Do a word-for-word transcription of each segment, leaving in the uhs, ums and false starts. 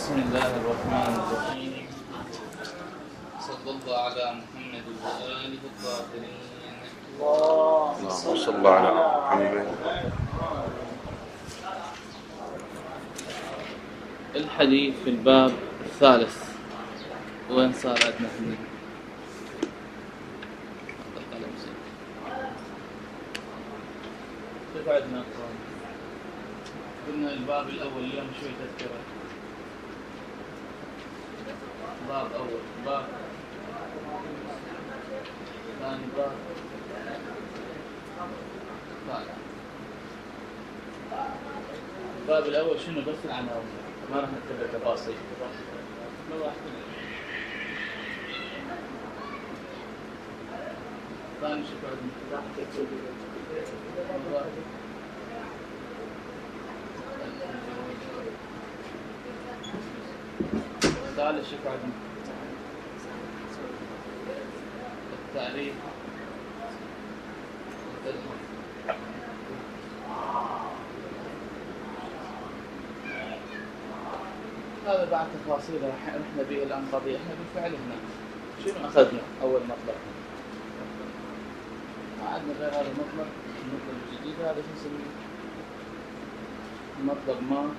بسم الله الرحمن الرحيم. صلى الله على محمد وآله الطاهرين. اللهم صل على محمد. الحديث في الباب الثالث. وين صار عندنا احنا؟ كيف عندنا؟ قلنا الباب الأول اليوم شوي تذكرة. باب أول، باب ثاني، باب ثالث. الباب الأول شنو؟ بس العناوين، ما راح نتبع تفاصيل. ما راح ثاني شو بعد؟ ثالث شو بعد؟ التعريف. هذا بعد تفاصيل رحنا به الآن قضية. احنا بالفعل هنا شنو أخذنا أول مطلب؟ ما عندنا غير هذا المطلب. المطلب الجديد هذا شو نسميه؟ مطلب ما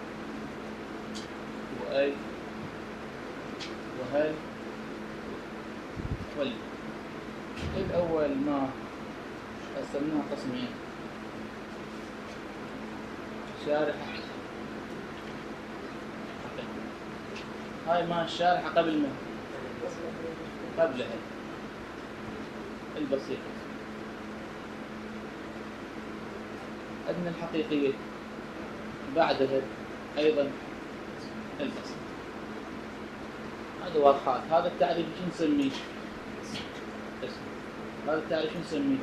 وأي وهل وال. الأول ما قسمناها قسمين: شارحة. هاي ما الشارحة قبل من؟ قبل هل البسيط. أدنى الحقيقية بعد هل أيضا البسيط. هذا واضحات. هذا التعريف شو نسميه؟ اسم. هذا التعريف شو نسميه؟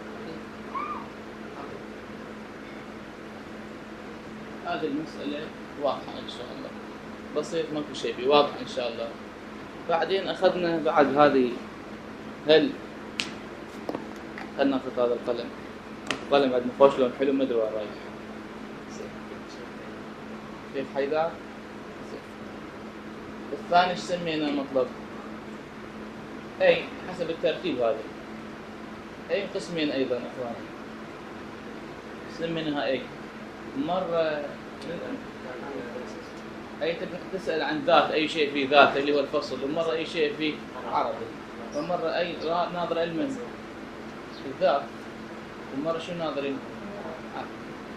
هذه المسألة واضحة إن شاء الله، بسيط ماكو شيء فيه، واضح إن شاء الله. بعدين أخذنا بعد هذه هل. خلنا ناخذ هذا القلم. القلم عندنا خوش لون حلو، ما أدري وين رايح. كيف حيدر؟ الثاني ايش سمينا مطلب؟ أي حسب الترتيب هذا. أي قسمين أيضا إخواني. سميناها أي. مرة أي تبغى تسأل عن ذات أي شيء في ذات اللي هو الفصل، ومرة أي شيء في عرضي، ومرة أي ناظر علما في الذات، ومرة شو ناظرين؟ عرض.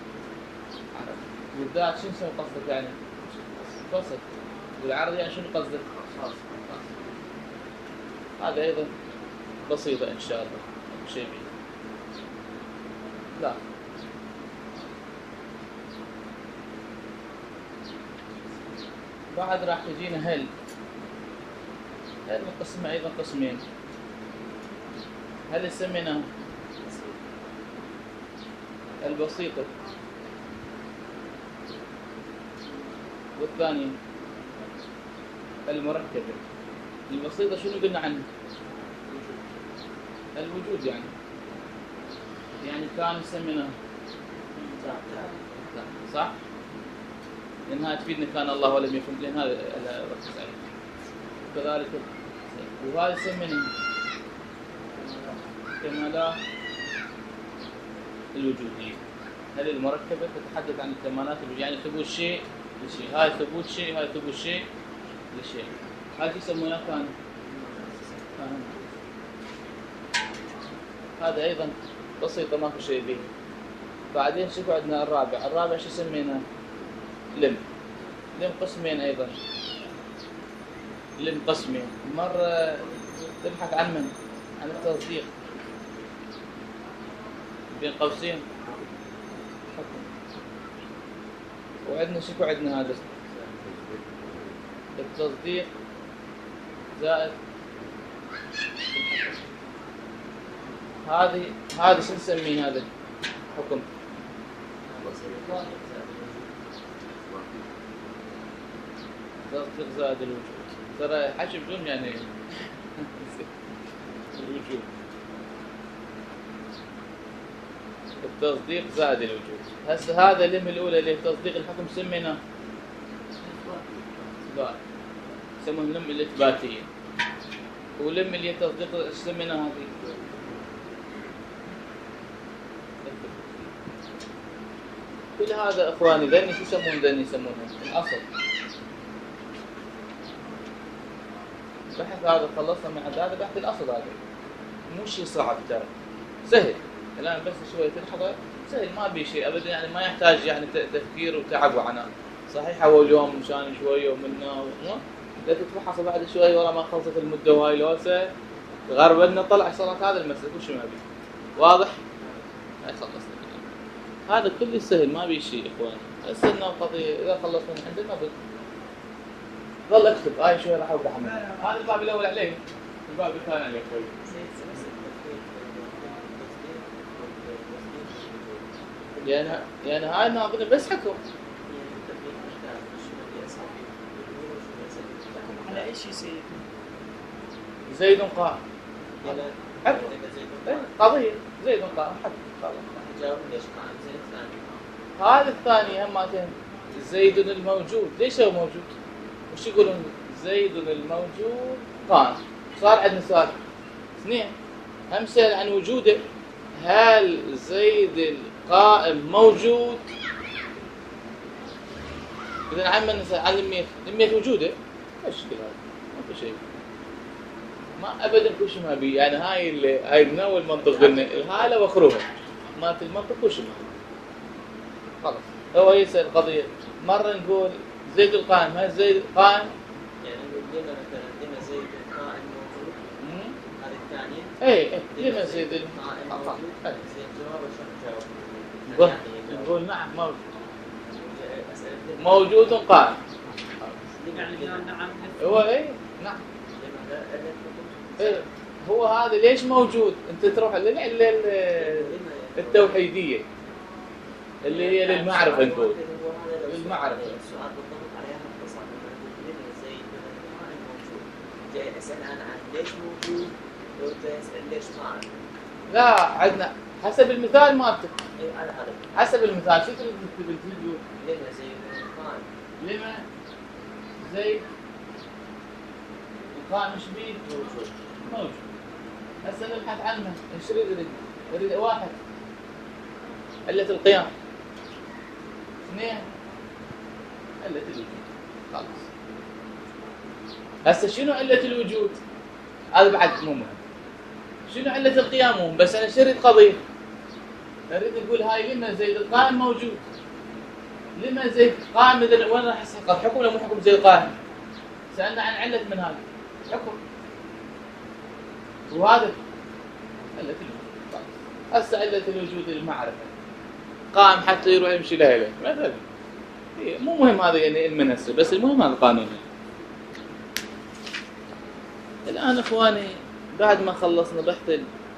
والذات شو نسوي قصدك يعني؟ فصل. والعرض يعني شنو قصدك؟ هذا أيضا بسيطة إن شاء الله. شيء بيه. لا. بعد راح تجينا هل. هل مقسمة أيضا قسمين. هل سمينا البسيطة، والثانية المركبة. البسيطة شنو قلنا عنها؟ الوجود يعني. يعني كان يسمينا صح؟ لأنها تفيدنا كان الله ولم يكن، لأن هذا ركز عليه. كذلك وهذا يسمينا كمالات الوجودية. هل المركبة تتحدث عن الكمالات الوجودية، يعني ثبوت شيء لشيء. هاي ثبوت شيء، هاي ثبوت شيء لشيء. هاي يسمونها كان. هذا أيضا بسيطة ما في شيء به. بعدين شوفوا عندنا الرابع. الرابع شو سمينا؟ لم. لم قسمين أيضا. لم قسمين. مرة تبحث عن من؟ عن التصديق بين قوسين حكم. وعندنا شكو عندنا هذا التصديق زائد هذه. هذا شو نسميه؟ هذا حكم. تصديق زائد الوجود. ترى حشو بدون يعني الوجود. التصديق زائد الوجود. هسه هذا اللي من الأولى اللي تصديق الحكم سمينا لا يسمونها لم الإثباتية، ولم اللي تصديق ايش سمينا هذه؟ كل هذا اخواني ذني شو يسمون ذني يسمونها الاصل. بحث هذا خلصنا من عند هذا بحث الاصل هذا مو شيء صعب ترى سهل الان بس شويه تلحظه سهل ما بي شيء ابدا يعني ما يحتاج يعني تفكير وتعب وعناء. صحيح اول يوم مشان شويه ومنا لكن تفحص بعد شوي ورا ما خلصت المده وهاي لوسه غربنا طلع صارت هذا المسألة وش ما بي واضح؟ هاي خلصنا هذا كله سهل ما بي شيء اخوان. هسه انه قضيه اذا خلصنا من عندنا بس ظل اكتب هاي شوي راح اوضح منها. هذا الباب الاول عليه الباب الثاني عليه اخوي. يعني يعني هاي ناظرين بس حكم على اي شيء سيد؟ زيد قائم. حكم قضيه زيد قائم حكم خلاص. جاوبني ليش قائم زيد ثاني؟ هذا الثاني همتين زيد الموجود. ليش هو موجود؟ وش يقولون؟ زيد الموجود قائم. صار عندنا سؤال اثنين هم سأل عن وجوده. هل زيد القائم موجود؟ إذا عم نسأل عن الميت الميت وجوده ايش كذا ما في شيء ما ابدا كل شيء ما بي يعني هاي اللي هاي من اول منطق قلنا الهاله واخرها ما في المنطق كل شيء ما خلاص. هو يسأل قضيه مره نقول زيد القائم هل زيد قائم يعني لما مثلا لما زيد القائم موجود هذه الثانيه اي اي لما زيد القائم موجود زين جواب شو نقول نقول نعم موجود موجود قائم نعم هو اي نعم ايه هو هذا ليش موجود؟ انت تروح للعله التوحيديه اللي هي للمعرفه نقول للمعرفه. السؤال بالضبط عليها اختصار لما زيد القائم موجود جاي اسال انا عن ليش موجود لو جاي اسال ليش قائم. لا عندنا حسب المثال مالتك. اي على هذا حسب المثال شو تريد تقول؟ لما زيد القائم لما زيد القائم ايش بيه؟ موجود موجود. هسه نبحث عنه ايش نريد؟ نريد واحد علة القيام اثنين علة الوجود خلاص. هسه شنو علة الوجود؟ هذا بعد مو مهم. شنو علة القيام مهم بس انا شريد قضيه اريد اقول هاي لما زيد القائم موجود لما زيد قائم اذا وين راح يسقط حكم ولا مو حكم زيد القائم؟ سالنا عن علة من هذا حكم وهذا علة الوجود. هسه علة الوجود المعرفة قائم حتى يروح يمشي لهله مثلا مو مهم هذا يعني علم هسه بس المهم هذا قانون. الآن إخواني بعد ما خلصنا بحث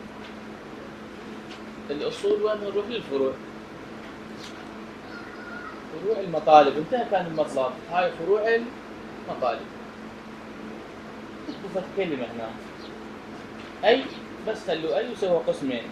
الأصول وين نروح للفروع. فروع المطالب انتهى كان المطلب هاي فروع المطالب. اكتبوا كلمة هنا أي بس خلوا أي يسوى قسمين.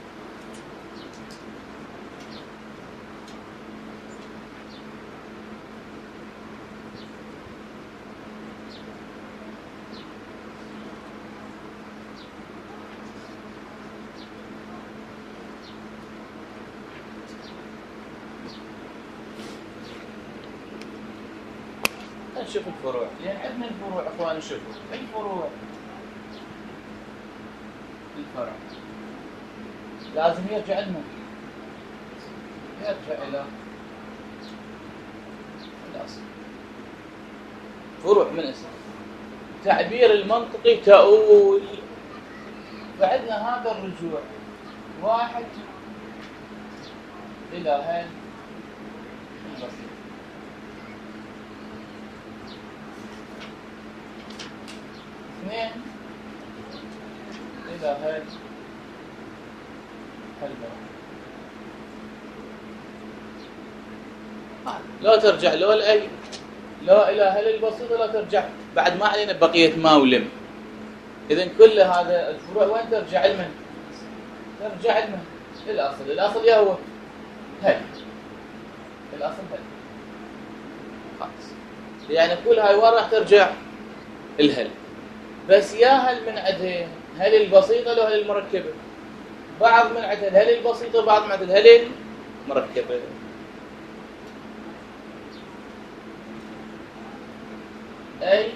نشوف الفروع يعني عندنا الفروع اخوان شوفوا الفروع الفرع لازم يرجع لنا يرجع الى الاصل. فروع من اسم تعبير المنطقي تؤول. فعندنا هذا الرجوع واحد الى هين البسيط اثنين إلى هذا الباب. لا ترجع لو الأي لا إلى هل البسيط لا ترجع بعد ما علينا بقية ما ولم. إذن كل هذا الفروع وين ترجع لمن؟ ترجع لمن؟ الأصل. الأصل يا هو هل الأصل هل خلاص يعني كل هاي وين راح ترجع؟ الهل. بس يا هل من عندها هل البسيطة لو هل المركبة؟ بعض من عندها الهل البسيطة وبعض من عندها الهل المركبة. أي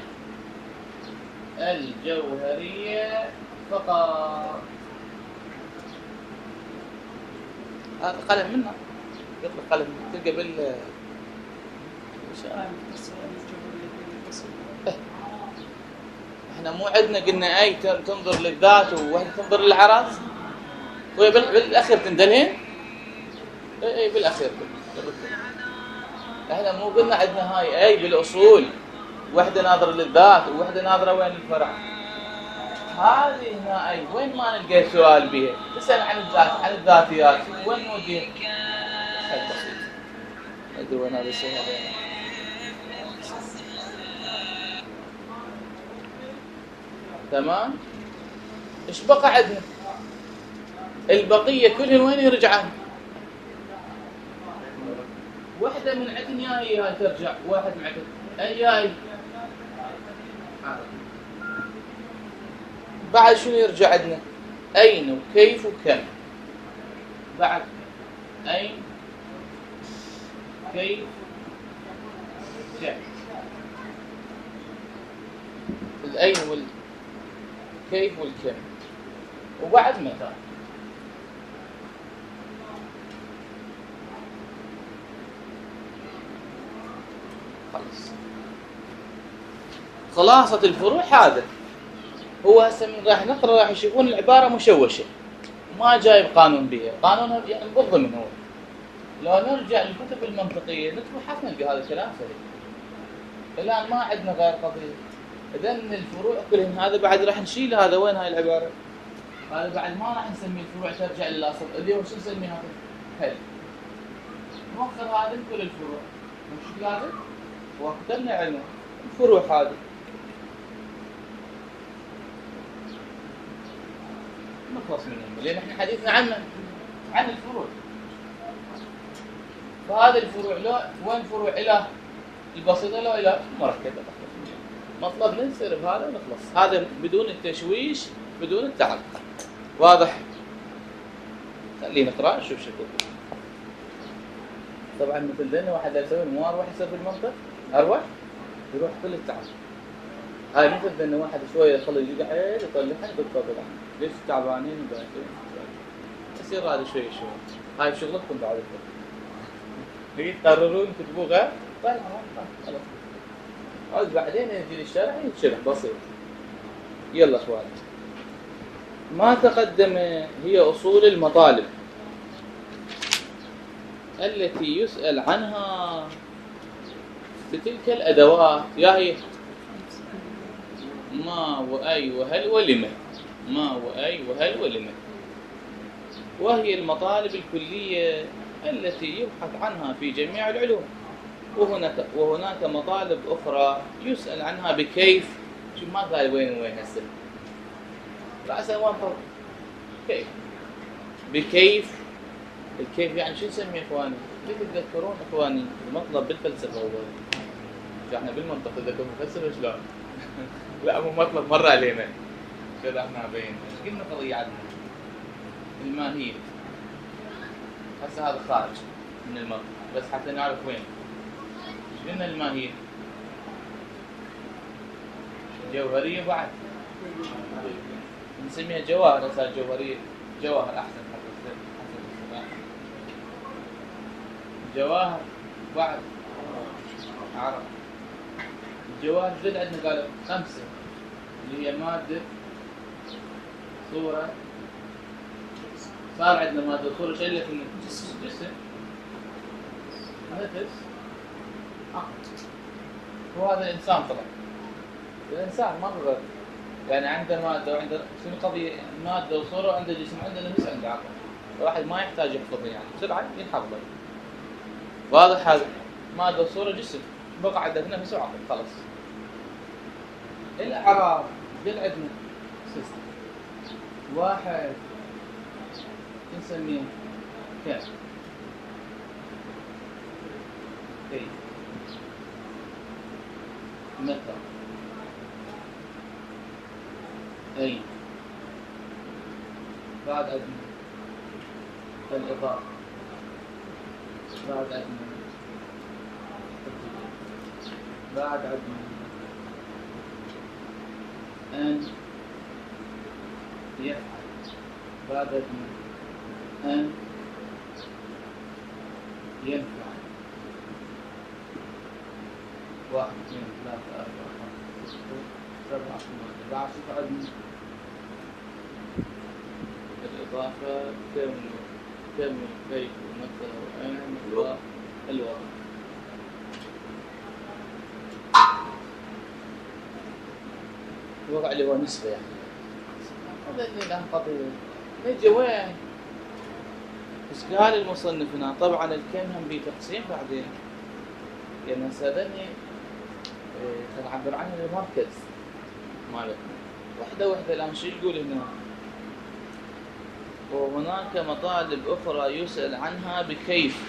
الجوهرية فقط. هذا قلم منا يطلق قلم تلقى بال احنا مو عندنا قلنا اي تنظر للذات وواحدة تنظر للعراض وهي بالاخير تندلهن. اي اي بالاخير احنا مو قلنا عندنا هاي اي بالاصول وحده ناظره للذات ووحده ناظره وين الفرع. هذه هنا اي وين ما نلقى سؤال بها تسال عن الذات عن الذاتيات وين نوديها؟ هاي بسيط. ما ادري وين هذا الشيء هذا. تمام. ايش بقى عندنا؟ البقيه كلهم وين يرجعون؟ وحده من عندنا هي هاي ترجع واحد من عندنا اي هاي بعد شنو يرجع عندنا؟ أين وكيف وكم. بعد أين كيف كم. الأين والكيف والكم وبعد متى. خلاص خلاصة الفروع هذا. هو هسه من راح نقرأ راح يشوفون العبارة مشوشة ما جايب قانون بها. قانونها يعني بالضمن هو. لو نرجع للكتب المنطقية نتبحث نلقى هذا الكلام صحيح. الآن ما عندنا غير قضية. إذا الفروع كلهم هذا بعد راح نشيل هذا. وين هاي العبارة؟ هذا بعد ما راح نسمي الفروع ترجع للأصل. اللي هو شو نسمي هذا؟ هل. نوخر هذا كل الفروع. مش لازم؟ وكتبنا علم الفروع هذه. نخلص منهم لأن احنا حديثنا عنه عن الفروع. فهذا الفروع لا وين فروع إلى البسيطة لا إلى مركبة. مطلب ننسر بهذا ونخلص. هذا بدون التشويش بدون التعب. واضح؟ خلينا نقرأ نشوف شكل. طبعا مثل ذني واحد يسوي مو أروح يصير في المنطق أروح يروح كل التعب. هاي مثل ذني واحد شوية يخلي يقعد يطلعها بالطبع. ليش تعبانين وباكين؟ يصير هذا شوي شوي. هاي شغلتكم بعد كده. تيجي تقررون تكتبوها طيب خلاص. عاد بعدين يجي الشرح يتشرح بسيط. يلا اخوان. ما تقدم هي أصول المطالب التي يسأل عنها بتلك الأدوات. يا هي ما وأي وهل ولم. ما وأي وهل ولم. وهي المطالب الكلية التي يبحث عنها في جميع العلوم. وهناك وهناك مطالب أخرى يسأل عنها بكيف. شو ما قال وين وين هسه. رأسا وين فرق. كيف. بكيف. الكيف يعني شو نسميه إخواني؟ ليه تتذكرون إخواني المطلب بالفلسفة هو. احنا بالمنطق تذكرون الفلسفة شلون؟ لا مو مطلب مرة علينا. شرحنا بين. قلنا قضية عندنا. الماهية. هسه هذا خارج من المنطق بس حتى نعرف وين. ايش قلنا الماهية؟ جوهرية بعد. نسميها جواهر. هسه جوهرية جواهر أحسن حتى تصير. جواهر بعد عرب. الجواهر جد عندنا قالوا خمسة اللي هي مادة صورة. صار عندنا مادة صورة شيء اللي في الجسم جسم نفس عقل. وهذا الإنسان طبعا. الإنسان ما بغير يعني عنده مادة وعنده شنو قضية مادة وصورة وعنده جسم عنده نفس عنده عقل. الواحد ما يحتاج يحفظه يعني بسرعة ينحفظه. واضح هذا مادة وصورة جسم بقى عندك نفس وعقل خلاص. الأعراض قل عندنا سيستم واحد نسميه كيف. كيف متى أين بعد عندنا الإضافة بعد عندنا بعد عندنا أن يفعل بعد عندنا أن ينفع واحد اثنين ثلاثة أربعة خمسة ستة سبعة ثمانية بعد شوف عندنا الإضافة كم كم كيف ومتى وأين الوضع الوضع اللي هو نسبة يعني هذا اللي له قضية نجي وين إشكال المصنف هنا طبعا الكم هم بتقسيم بعدين لأن يعني سألني نعبر عنه المركز مالتنا وحدة وحدة الآن شو يقول هنا وهناك مطالب أخرى يسأل عنها بكيف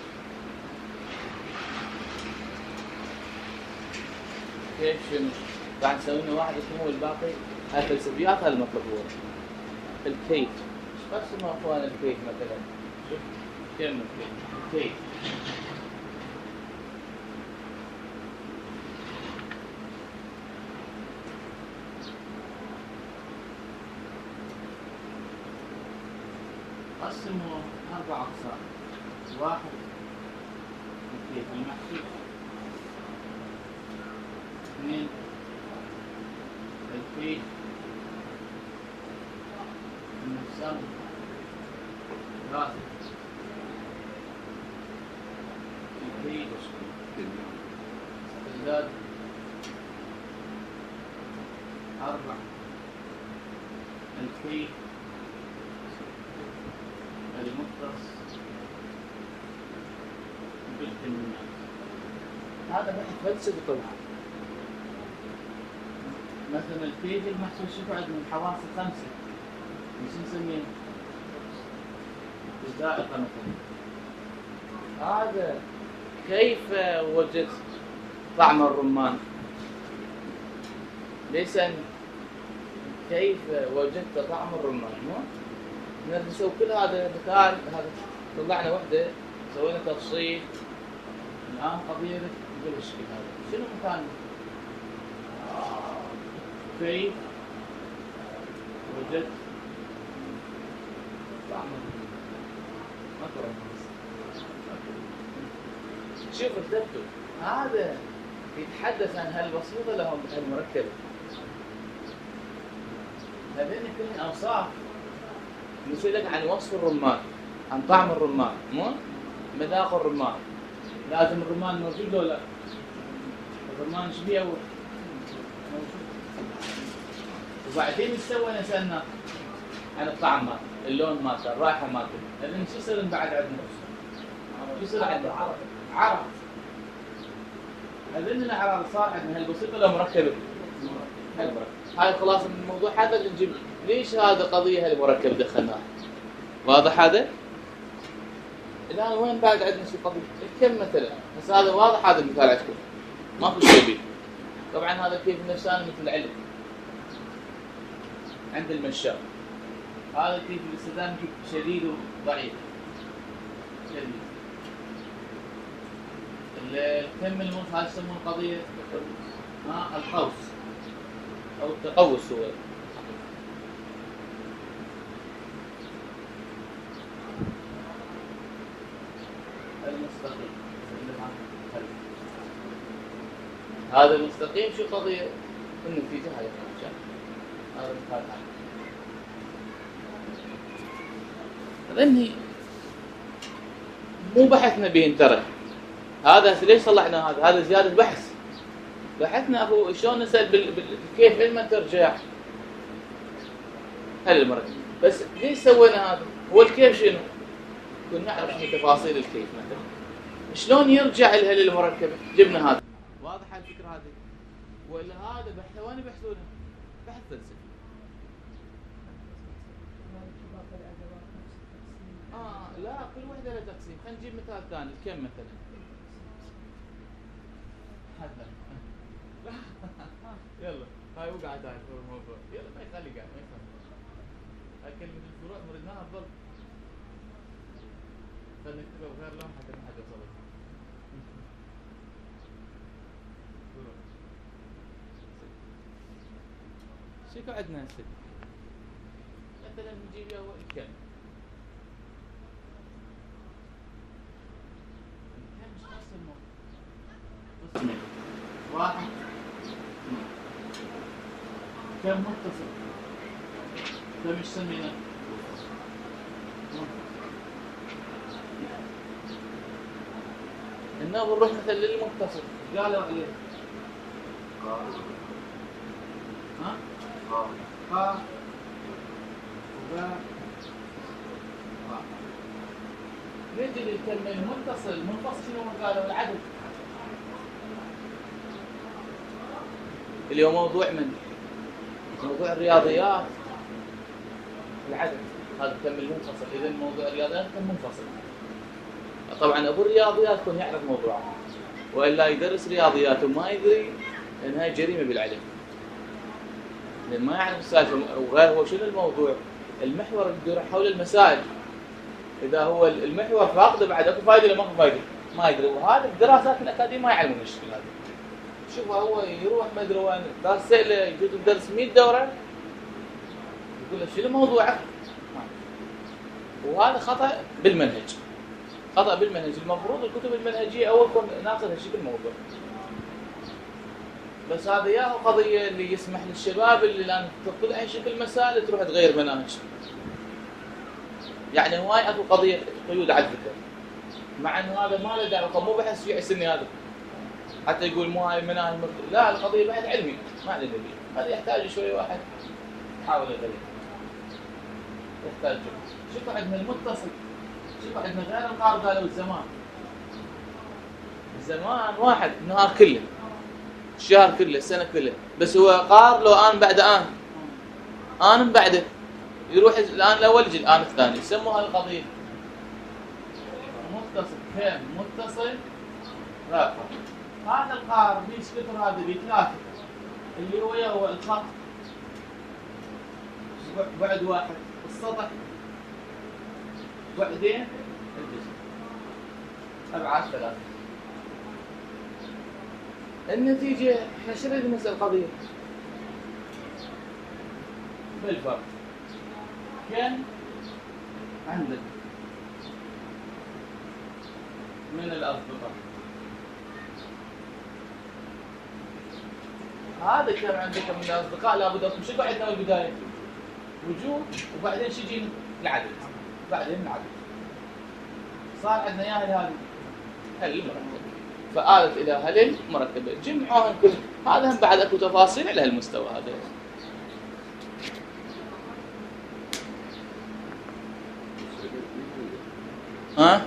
كيف شنو بعد سوينا واحد اسمه والباقي هاي فلسفيات هذا المطلب هو الكيف ايش قسموا اخوان الكيف مثلا شوف كلمة كيف الكيف قسموا أربع أقسام واحد الكيف المحسوس اثنين الكيف المسمى ثلاثة الكيف استزداد أربعة الكيف المختص بالكميات هذا بحث فلسفي طبعا مثلا الكيف المحسوس شوف عندنا الحواس الخمسة مش نسميه الزائقة مثلا هذا كيف وجدت طعم الرمان ليس كيف وجدت طعم الرمان مو نسوي كل هذا مثال هذا طلعنا وحده سوينا تفصيل الان قضيه نقول الشكل هذا شنو مثال كيف وجدت طعم ما ترى شوف الدكتور هذا يتحدث عن هالبسيطه لهم المركبه هذين كلهم اوصاف نسألك عن وصف الرمان عن طعم الرمان مو مذاق الرمان لازم الرمان موجود ولا لا الرمان شو بيه موجود وبعدين استوى نسألنا عن الطعم مالته اللون مالته الرائحة مالته لأن شو يصير بعد عندنا شو يصير عندنا عرق عرق هذين الأعراض صار عندنا هالبسيطة ولا مركبة هاي خلاص من الموضوع هذا اللي نجيب ليش هذا قضية هالمركب دخلناه واضح هذا الآن وين بعد عندنا شيء قضية الكم مثلا بس هذا واضح هذا المثال عندكم ماكو شيء بيه طبعا هذا كيف النفساني مثل العلم عند المشاء هذا كيف الاستخدام كيف شديد وضعيف شديد الكم المنف هذا يسمونه قضية ها القوس أو التقوس هو المستقيم هذا المستقيم شو قضية النتيجة هاي هذا مثال لأني مو بحثنا به ترى هذا ليش صلحنا هذا هذا زيادة بحث بحثنا هو شلون نسأل بال... بال... كيف علما ترجع هل المركب بس ليش سوينا هذا هو الكيف شنو كنا نعرف شنو تفاصيل الكيف مثلا شلون يرجع لها للمركبة جبنا هذا واضحة الفكرة هذه ولا هذا بحث وين يبحثونه بحث فلسفي اه لا كل وحدة لها تقسيم خلينا نجيب مثال ثاني الكم مثلا هذا قاعد تعرف الموضوع، يلا ما يخلي قاعد ما يفهم. هاي كلمة الفروع مردناها بضل. خلينا نكتبها بغير لون حتى ما حد يوصل. شكو عندنا هسه؟ مثلا نجيب يا الكم. الكم مش قسم قسمين. واحد كم متصل؟ كم ايش سمينا؟ إنه بنروح مثل للمتصل، قالوا عليه. ها؟ ها؟ وباء ها. نجي للكلمة المتصل، المنفصل شنو قالوا؟ العدد. اليوم موضوع من؟ موضوع الرياضيات العدد، هذا الكم المنفصل. إذا موضوع الرياضيات كم منفصل. طبعا أبو الرياضيات يكون يعرف موضوعه، وإلا يدرس رياضيات وما يدري إنها جريمة بالعلم، لأن ما يعرف السالفة. وغير هو شنو الموضوع؟ المحور يدور حول المسائل. إذا هو المحور فاقده بعد أكو فايدة ولا ما أكو فايدة؟ ما يدري. وهذا الدراسات الأكاديمية ما يعلمون الشكل هذا. شوف هو يروح ما ادري وين، درس سئله يجوز الدرس مئة دوره يقول له شنو موضوعك؟ وهذا خطا بالمنهج. خطا بالمنهج، المفروض الكتب المنهجيه اول كون ناخذها شكل موضوع. بس هذا يا قضيه اللي يسمح للشباب اللي الان تطلع اي شكل مسائل تروح تغير مناهج. يعني هواي اكو قضيه قيود على الفكر، مع انه هذا ما له دعوه، مو بحث في سني هذا حتى يقول مو هاي المناهج مطلوب. لا، القضيه بحث علمي ما له دليل. هذا يحتاج شويه واحد يحاول يغير، يحتاج. شوفوا عندنا المتصل، شوفوا عندنا غير القار قالوا الزمان. الزمان واحد، النهار كله، الشهر كله، السنه كله، بس هو قار لو ان بعد ان ان بعده يروح الان الاول يجي الان الثاني، يسموا هاي القضيه متصل. كم متصل رابط. هذا القار بيش كثر، هذا بثلاثه اللي هو هو الخط بعد واحد، السطح بعدين الجسم، ابعاد ثلاثه. النتيجه احنا شنو نريد نسال القضيه؟ بالفرق كم عندك من الاصدقاء؟ هذا كم عندك من الاصدقاء؟ لابد اكون شو عندنا بالبدايه؟ وجود، وبعدين شو يجي؟ العدد، بعدين العدد. صار عندنا يا هل هذه هل المركبه، فآلت الى هل المركبه، جمعوهم كل هذا. هم بعد اكو تفاصيل على هالمستوى هذا. ها؟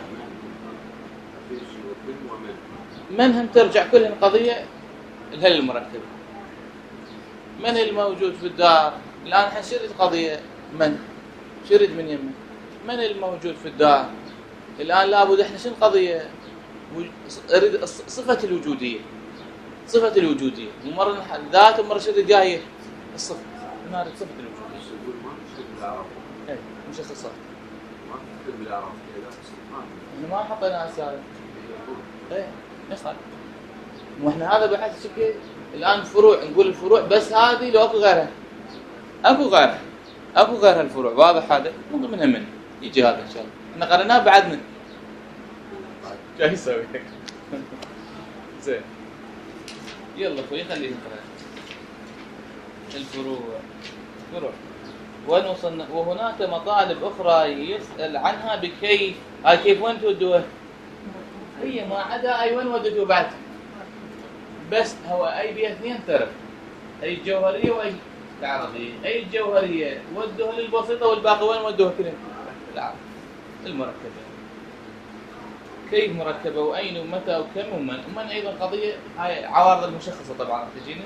من هم ترجع كلهم قضيه الهل المركبه. من الموجود في الدار الان؟ حنشرد قضيه من شرد من يمه. من الموجود في الدار الان؟ لابد احنا شنو القضيه؟ اريد صفه الوجوديه، صفه الوجوديه. ومره ذات ومره شرد جايه الصفه، نريد صفه الوجوديه. يقول ما نشتغل بالعرب. اي مشخصات ما نشتغل بالعرب كذا. احنا ما حطينا اسامي. ايه نصل. واحنا هذا بحث شكل الان فروع، نقول الفروع بس هذه لو اكو غيرها. اكو غيرها، اكو غير الفروع، واضح هذا؟ من ضمنها من يجي هذا ان شاء الله. احنا قريناه بعدنا. شو يسوي؟ زين. يلا اخوي خليه نقرا. الفروع. فروع. وين وصلنا؟ وهناك مطالب اخرى يسأل عنها بكيف. هاي كيف وين تودوها؟ هي ما عدا اي وين ودته بعد؟ بس هو اي بيها اثنين طرف، اي الجوهريه واي العرضيه. اي الجوهريه ودوها للبسيطه، والباقي وين ودوها كلهم؟ العرض المركبه. كيف مركبه واين ومتى وكم ومن. ومن ايضا قضيه هاي عوارض المشخصه طبعا تجينا.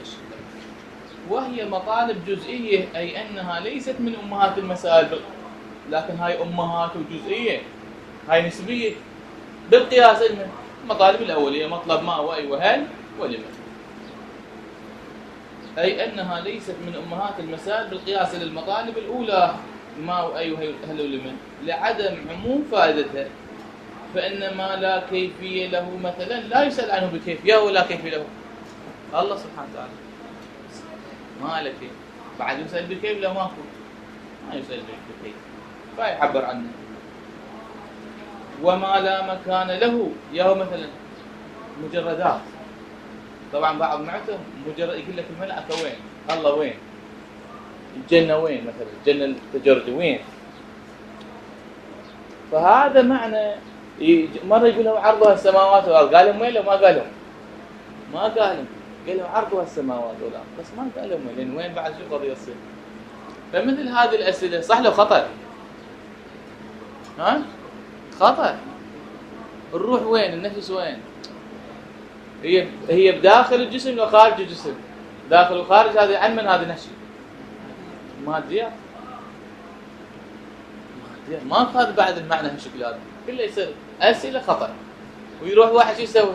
وهي مطالب جزئيه، اي انها ليست من امهات المسائل، لكن هاي امهات وجزئيه، هاي نسبيه بالقياس. المطالب الاوليه مطلب ما واي وهل ولمن. أي أنها ليست من أمهات المسائل بالقياس للمطالب الأولى. ما أيها العلماء لعدم عموم فائدتها، فإن ما لا كيفية له مثلا لا يسأل عنه بكيفية ولا كيفية له. الله سبحانه وتعالى ما له كيف، بعد يسأل بكيف لا ماكو، ما يسأل بكيف فيعبر عنه. وما لا مكان له يا مثلا مجردات. طبعا بعض معتهم مجرد يقول لك الملائكة وين؟ الله وين؟ الجنة وين مثلا؟ الجنة التجرد وين؟ فهذا معنى مرة يقول لهم عرضها السماوات والأرض، قال لهم وين لو ما قال لهم؟ ما قال لهم، قال لهم عرضها السماوات والأرض، بس ما قال لهم وين، وين بعد شو قضية تصير؟ فمثل هذه الأسئلة صح له خطر. ها؟ خطر. الروح وين؟ النفس وين؟ هي هي بداخل الجسم لو خارج الجسم؟ داخل وخارج هذا عن من هذا نشي؟ ماديات. ماديات ما اخذ بعد المعنى هالشكل هذا، كله يصير اسئله خطر. ويروح واحد شو يسوي؟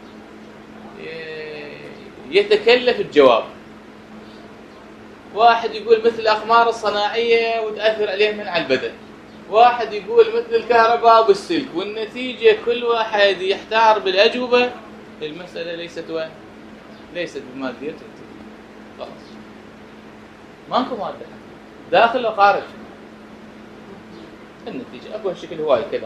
يتكلف الجواب. واحد يقول مثل الاقمار الصناعيه وتاثر عليهم من على البدن، واحد يقول مثل الكهرباء بالسلك، والنتيجه كل واحد يحتار بالاجوبه. المساله ليست وين؟ ليست بماديه، خلاص ماكو ماده داخل وخارج. النتيجه اكو هالشكل هواي كلام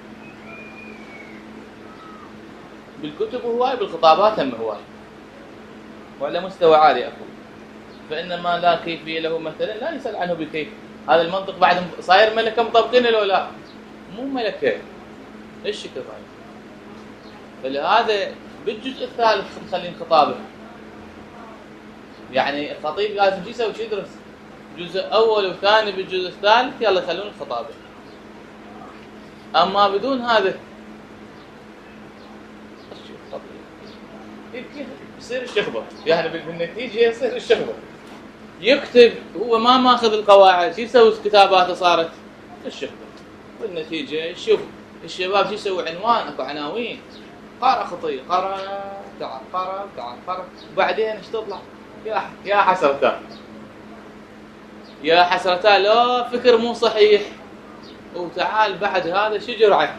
بالكتب هواي، بالخطابات هم هواي، وعلى مستوى عالي اكو. فإن ما لا كيفية له مثلا لا يسأل عنه بكيف. هذا المنطق بعد صاير ملكة مطبقين له لا؟ مو ملكة. ايش كذا؟ فلهذا بالجزء الثالث مخلين خطابه. يعني الخطيب لازم شو يسوي؟ شو يدرس؟ جزء أول وثاني بالجزء الثالث يلا يخلون الخطابه. أما بدون هذا يصير الشخبة، يعني بالنتيجة يصير الشخبة. يكتب هو ما ماخذ القواعد، شو يسوي كتاباته صارت الشخبة. بالنتيجة شوف الشباب شو يسوي عنوان، اكو عناوين قارئ خطية، قرأ تعال قرأ تعال قرأ، وبعدين ايش تطلع؟ يا يا حسرتها يا حسرتها لا فكر مو صحيح، وتعال بعد هذا شو جرعه؟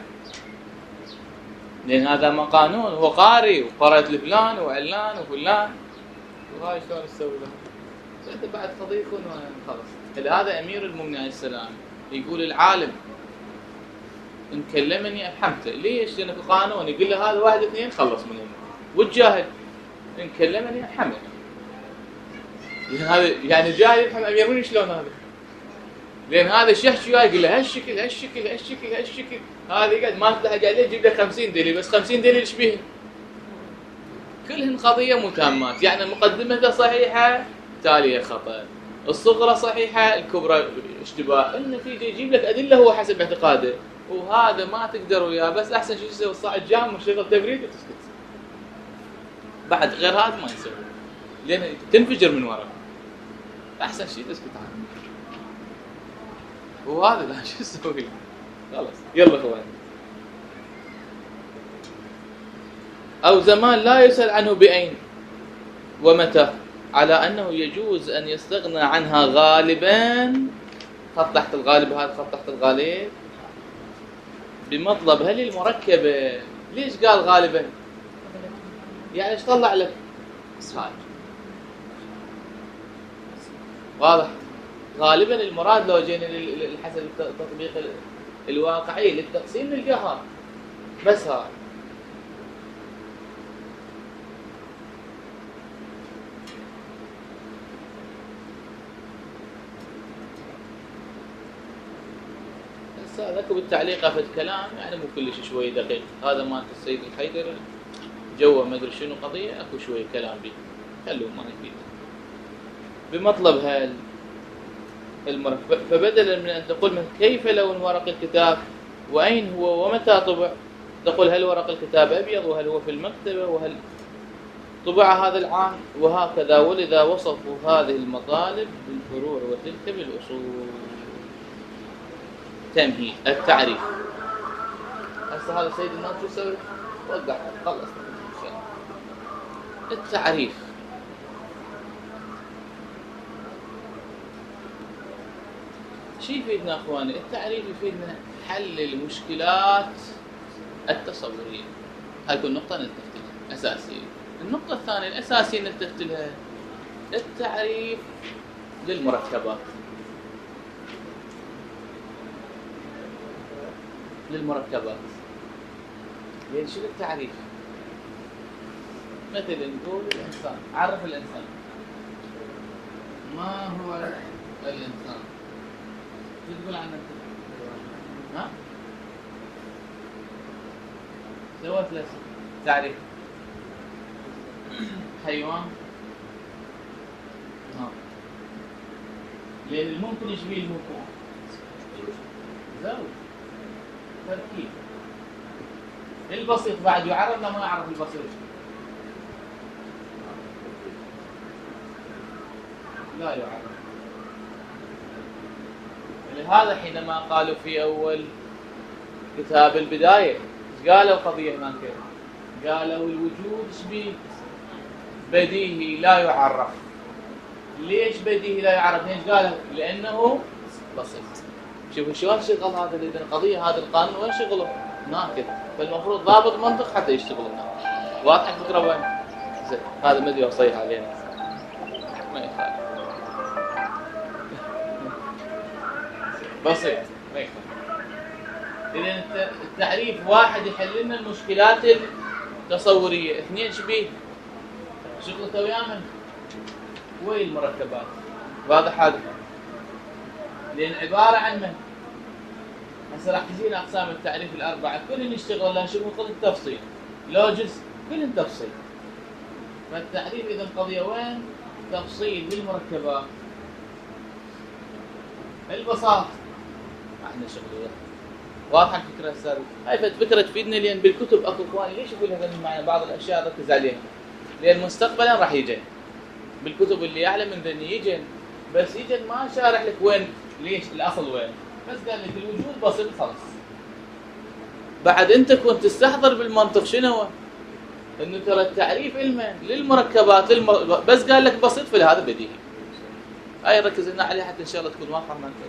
لأن هذا ما قانون، هو قاري وقرأت لفلان وعلان وفلان، وهاي شلون تسوي له؟ فأنت بعد قضية يكون خلص. هذا أمير المؤمنين عليه السلام يقول العالم إن كلمني أفهمته، ليش؟ لأنه في قانون يقول له هذا واحد اثنين خلص من هنا. والجاهل إن كلمني أفهمه، لأن هذا يعني جاهل يفهم أمير المؤمنين شلون هذا؟ لأن هذا الشيخ شو يقول له هالشكل هالشكل هالشكل هالشكل، هذا يقعد ما تلحق عليه يجيب له خمسين دليل، بس خمسين دليل ايش بيه؟ كلهن قضية متامات، يعني مقدمتها صحيحة تالية خطأ، الصغرى صحيحة الكبرى اشتباه، النتيجة يجيب لك أدلة هو حسب اعتقاده، وهذا ما تقدر وياه. بس أحسن شيء يسوي الصاع جام وشغل تبريد وتسكت. بعد غير هذا ما يسوي، لأن تنفجر من وراء. أحسن شيء تسكت عنه. وهذا لا شو يسوي؟ خلاص يلا اخوان. أو زمان لا يسأل عنه بأين ومتى، على أنه يجوز أن يستغنى عنها غالبا. خط تحت الغالب، هذا خط تحت الغالب بمطلب هل المركبة. ليش قال غالبا؟ يعني ايش طلع لك؟ هاي واضح. غالبا المراد لو جينا حسب التطبيق الواقعي للتقسيم للجهر بس. ها هسه ذكر بالتعليق في الكلام يعني مو كلش شوي دقيق. هذا مال السيد الحيدر جوه ما ادري شنو قضيه، اكو شوي كلام به خلوه ما يفيد. بمطلب هال المركب، فبدلا من أن تقول من كيف لون ورق الكتاب وأين هو ومتى طبع، تقول هل ورق الكتاب أبيض وهل هو في المكتبة وهل طبع هذا العام، وهكذا. ولذا وصفوا هذه المطالب بالفروع وتلك بالأصول. تمهيد التعريف. هسه هذا سيد الناس شو يسوي؟ وقع خلص التعريف. شو يفيدنا اخواني؟ التعريف يفيدنا حل المشكلات التصوريه. هاي كل نقطه نلتفت لها اساسيه. النقطه الثانيه الاساسيه نلتفت لها التعريف للمركبات. للمركبات يعني شو التعريف؟ مثل نقول الانسان، عرف الانسان. ما هو الانسان؟ شو تقول عنه انت؟ ها؟ سويت له تعريف. حيوان. ها. لان الممكن يشبه الممكن. زوج. تركيب. البسيط بعد يعرف ولا ما يعرف البسيط؟ لا يعرف. لهذا حينما قالوا في أول كتاب البداية ايش قالوا قضية هناك؟ قالوا الوجود شبيه بديهي لا يعرف. ليش بديهي لا يعرف؟ ليش قالوا؟ لأنه بسيط. شوفوا شلون شغل هذا القضية، هذا القانون وين شغله؟ هناك. فالمفروض ضابط منطق حتى يشتغل هناك. واضح الفكرة وين؟ زين هذا ما ادري اوصيح علينا. ما يخالف. بسيط ما يخالف. إذا التعريف واحد يحل لنا المشكلات التصورية، اثنين شبيه شغلته ويا من؟ وين المركبات؟ واضح هذا؟ لأن عبارة عن من؟ هسه راح تجينا أقسام التعريف الأربعة كلهم يشتغل لها شغل قضية تفصيل، لو جزء كلهم تفصيل. فالتعريف إذا قضية وين؟ تفصيل بالمركبات. البساطة احنا شغل واضحة الفكرة هسه. هاي فكرة تفيدنا لأن بالكتب أكو إخواني ليش يقول هذا المعنى بعض الأشياء ركز عليها؟ لأن مستقبلا راح يجي بالكتب اللي أعلى من ذني يجي، بس يجي ما شارح لك وين ليش الأصل وين، بس قال لك الوجود بسيط خلاص. بعد أنت كنت تستحضر بالمنطق شنو؟ إنه ترى التعريف علما للمركبات للمر... بس قال لك بسيط في هذا بديهي. هاي ركز لنا عليها حتى إن شاء الله تكون واضحة معك.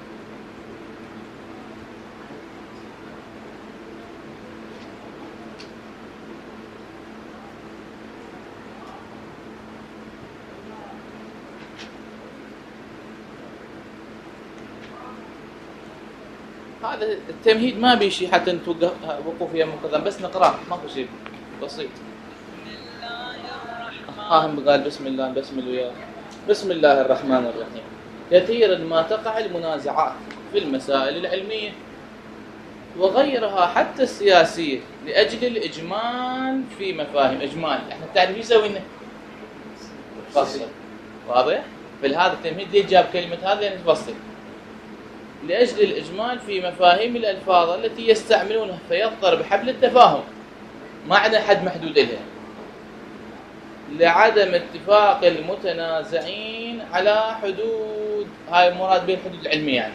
هذا التمهيد ما بي شيء حتى نتوقف وقوف يا مقدم، بس نقراه ماكو شيء بسيط. ها قال بسم الله بسم الله بسم الله الرحمن الرحيم. كثيرا ما تقع المنازعات في المسائل العلمية وغيرها حتى السياسية لأجل الإجمال في مفاهيم. إجمال احنا التعريف يسوي لنا فصل واضح؟ في هذا التمهيد ليه جاب كلمة هذا يعني تفصل لأجل الإجمال في مفاهيم الألفاظ التي يستعملونها فيضطر بحبل التفاهم ما عندنا حد محدود لها لعدم اتفاق المتنازعين على حدود. هاي المراد به الحدود العلمية يعني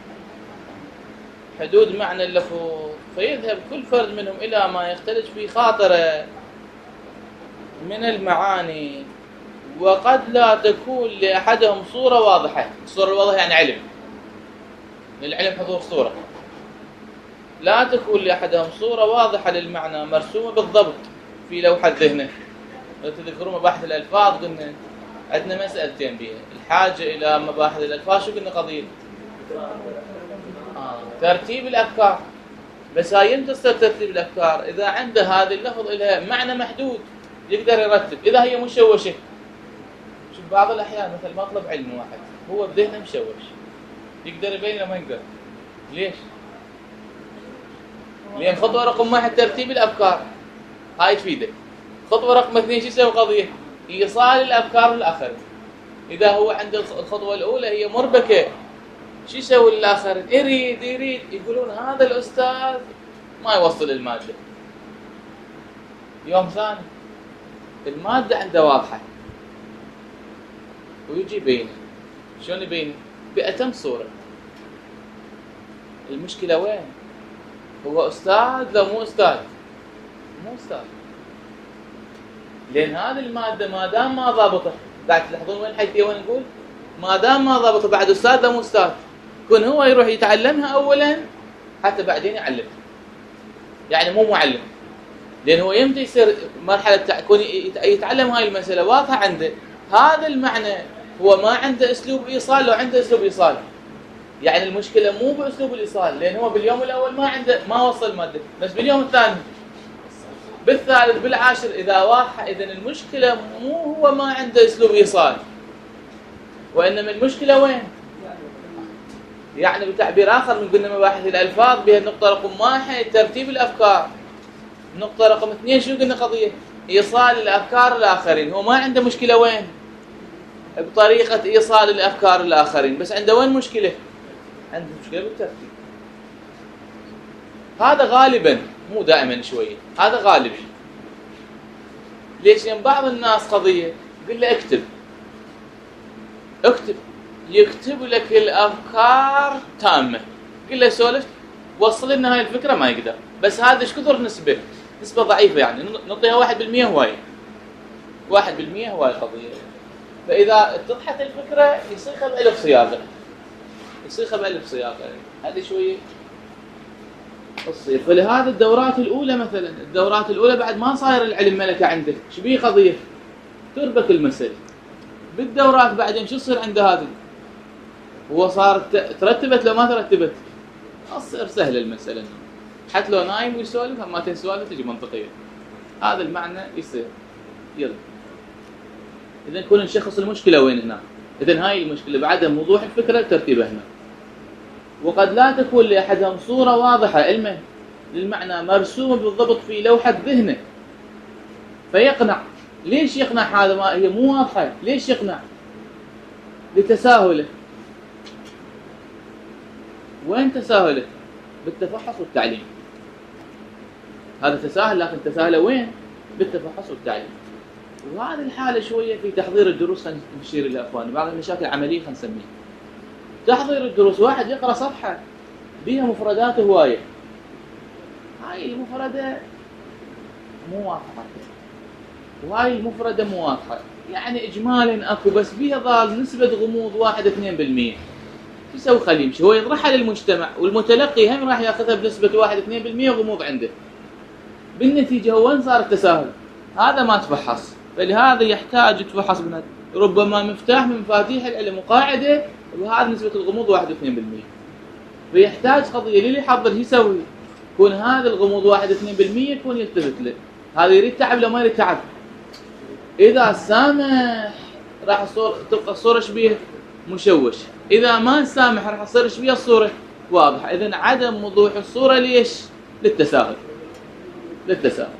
حدود معنى اللفظ، فيذهب كل فرد منهم إلى ما يختلج في خاطره من المعاني وقد لا تكون لأحدهم صورة واضحة. الصورة الواضحة يعني علم، للعلم حضور صورة. لا تكون لأحدهم صورة واضحة للمعنى مرسومة بالضبط في لوحة ذهنه. تذكرون مباحث الألفاظ قلنا عندنا مسألتين بها، الحاجة إلى مباحث الألفاظ شو قلنا قضية؟ آه. ترتيب الأفكار. بس هاي يمتصر ترتيب الأفكار إذا عنده هذا اللفظ لها معنى محدود يقدر يرتب. إذا هي مشوشة شوف بعض الأحيان مثل مطلب علم واحد هو بذهنه مشوش يقدر يبين ما يقدر. ليش؟ لأن خطوة رقم واحد ترتيب الأفكار هاي تفيدك. خطوة رقم اثنين شو يسوي قضية؟ إيصال الأفكار للآخر. إذا هو عند الخطوة الأولى هي مربكة شو يسوي للآخر؟ يريد يريد يقولون هذا الأستاذ ما يوصل المادة. يوم ثاني المادة عنده واضحة ويجي يبين. شلون يبين؟ بأتم صورة. المشكلة وين؟ هو أستاذ لو مو أستاذ؟ مو أستاذ. لأن هذه المادة ما دام ما ضابطة، قاعد تلاحظون وين حيثية وين نقول؟ ما دام ما ضابطة بعد أستاذ لو مو أستاذ. يكون هو يروح يتعلمها اولا حتى بعدين يعلمها. يعني مو معلم، لان هو يمتى يصير مرحله تكون يتعلم هاي المساله واضحه عنده. هذا المعنى هو ما عنده اسلوب ايصال، لو عنده اسلوب ايصال يعني المشكله مو باسلوب الايصال، لان هو باليوم الاول ما عنده ما وصل ماده، بس باليوم الثاني بالثالث بالعاشر اذا واضحه. اذا المشكله مو هو ما عنده اسلوب ايصال، وانما المشكله وين؟ يعني بتعبير اخر من قلنا مباحث الالفاظ بها النقطه رقم واحد ترتيب الافكار. النقطه رقم اثنين شو قلنا قضيه؟ ايصال الافكار الاخرين. هو ما عنده مشكله وين؟ بطريقه ايصال الافكار الاخرين، بس عنده وين مشكله؟ عنده مشكله بالترتيب. هذا غالبا مو دائما شويه، هذا غالبا. ليش؟ لان بعض الناس قضيه قل له اكتب اكتب يكتب لك الافكار تامه، قل له سولف وصل لنا هاي الفكره ما يقدر. بس هذا ايش كثر نسبه؟ نسبه ضعيفه، يعني نعطيها واحد بالمئة هواي واحد بالمئة هواي قضيه. فاذا اتضحت الفكره يصيغها بألف صياغه يصيغها بألف صياغه هذه شويه تصير. فلهذا الدورات الاولى مثلا الدورات الاولى بعد ما صاير العلم ملكه عندك، شو بيه قضيه؟ تربك المسألة. بالدورات بعدين شو يصير عنده هذه؟ هو صار ترتبت لو ما ترتبت تصير سهله المساله، حتى لو نايم ويسولف ما تسولف تجي منطقيه. هذا المعنى يصير. يلا اذا نكون نشخص المشكله وين هنا. اذا هاي المشكله بعدم وضوح الفكره ترتيبها هنا، وقد لا تكون لاحدهم صوره واضحه علما للمعنى مرسومه بالضبط في لوحه ذهنه فيقنع. ليش يقنع؟ هذا ما هي مو واضحه. ليش يقنع؟ لتساهله. وين تساهله؟ بالتفحص والتعليم. هذا تساهل، لكن تساهله وين؟ بالتفحص والتعليم. وهذه الحاله شويه في تحضير الدروس. خلينا نشير الى اخواني بعض المشاكل العمليه خلينا نسميها. تحضير الدروس واحد يقرا صفحه بها مفردات هوايه، هاي المفرده مو واضحه، وهاي المفرده مو واضحه، يعني اجمالا اكو بس بها ظل نسبه غموض واحد اثنين بالمئة. شو يسوي؟ خليه يمشي هو يطرحها للمجتمع، والمتلقي هم راح ياخذها بنسبه واحد اثنين بالمئة غموض عنده. بالنتيجه هو وين صار التساهل؟ هذا ما تفحص. فلهذا يحتاج يتفحص بنت. ربما مفتاح من مفاتيح العلم وقاعده وهذا نسبه الغموض واحد اثنين بالمئة. فيحتاج قضيه اللي يحضر شو يسوي؟ يكون هذا الغموض واحد اثنين بالمئة يكون يلتفت له. هذا يريد تعب لو ما يريد تعب. اذا سامح راح الصوره تبقى الصوره شبيه مشوش، اذا ما سامح راح تصير شبيه الصوره واضحه. اذا عدم وضوح الصوره ليش؟ للتساهل للتساهل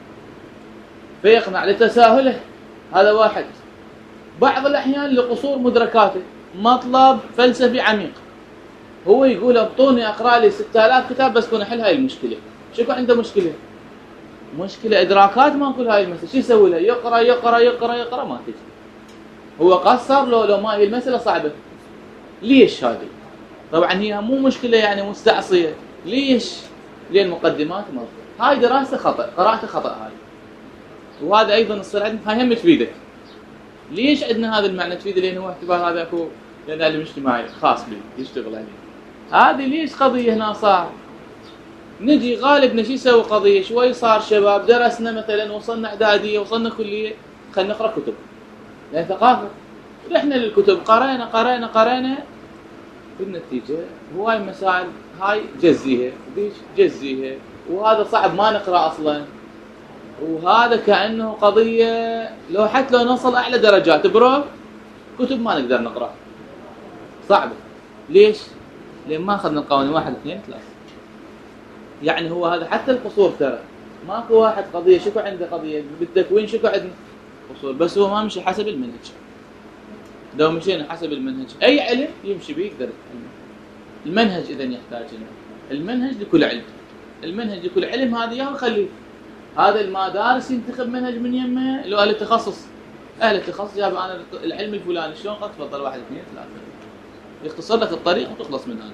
فيقنع لتساهله. هذا واحد. بعض الاحيان لقصور مدركاته، مطلب فلسفي عميق، هو يقول اعطوني اقرا لي ستة آلاف كتاب بس كون احل هاي المشكله. شو عنده مشكله؟ مشكله ادراكات ما نقول هاي المساله. شو يسوي له؟ يقرا يقرا يقرا يقرا ما تجي. هو قصر لو لو ما هي المساله صعبه. ليش هذه؟ طبعا هي مو مشكله يعني مستعصيه. ليش؟ لان مقدمات مرضى. هاي دراسه خطا، قراءه خطا هاي. وهذا ايضا الصير عندنا هاي هم تفيدك. ليش عندنا هذا المعنى تفيده؟ لان هو اعتبار هذا اكو لان الاجتماعي خاص به يشتغل عليه. هذه ليش قضيه هنا صار؟ نجي غالبنا شو يسوي قضيه؟ شوي صار شباب درسنا مثلا وصلنا اعداديه وصلنا كليه خلينا نقرا كتب. لان ثقافه. رحنا للكتب قرينا قرينا قرينا بالنتيجه هواي مسائل هاي جزيها وذيك جزيها وهذا صعب ما نقرا اصلا. وهذا كانه قضيه لو حتى لو نوصل اعلى درجات برو كتب ما نقدر نقرا. صعبه. ليش؟ لان ما اخذنا القوانين واحد اثنين ثلاثه. يعني هو هذا حتى القصور ترى ماكو واحد قضيه شكو عنده قضيه بالتكوين شكو عندنا قصور، بس هو ما مشي حسب المنهج. لو مشينا حسب المنهج اي علم يمشي به يقدر يتعلم. المنهج اذا يحتاج لنا المنهج لكل علم. المنهج لكل علم هذا يا خليه هذا المدارس ينتخب منهج من يمه. لو اهل التخصص اهل التخصص جاب انا العلم الفلاني شلون قد تفضل واحد اثنين ثلاثه يختصر لك الطريق وتخلص من هذا.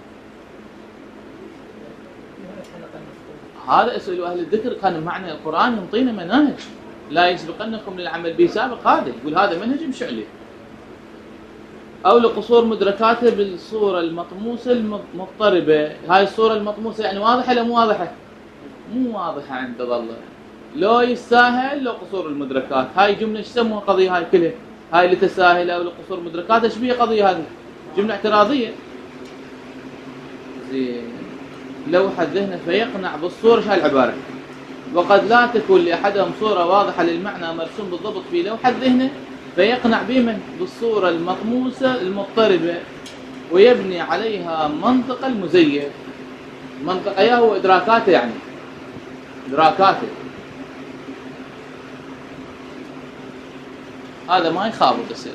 هذا اسئله اهل الذكر. كان معنى القران يعطينا مناهج لا يسبقنكم للعمل به سابق. هذا يقول هذا منهج يمشي عليه. أو لقصور مدركاته بالصورة المطموسة المضطربة. هاي الصورة المطموسة يعني واضحة لا مو واضحة؟ مو واضحة عند الله. لو يستاهل لو قصور المدركات. هاي جملة ايش يسموها قضية هاي كلها؟ هاي اللي تساهل أو لقصور مدركات ايش بيها قضية هذه؟ جملة اعتراضية. زين. لوحة ذهنه فيقنع بالصورة هاي العبارة. وقد لا تكون لأحدهم صورة واضحة للمعنى مرسوم بالضبط في لوحة ذهنه فيقنع بمن؟ بالصورة المطموسة المضطربة ويبني عليها منطق المزيف. منطق اياه هو إدراكاته، يعني إدراكاته. هذا ما يخابط يصير.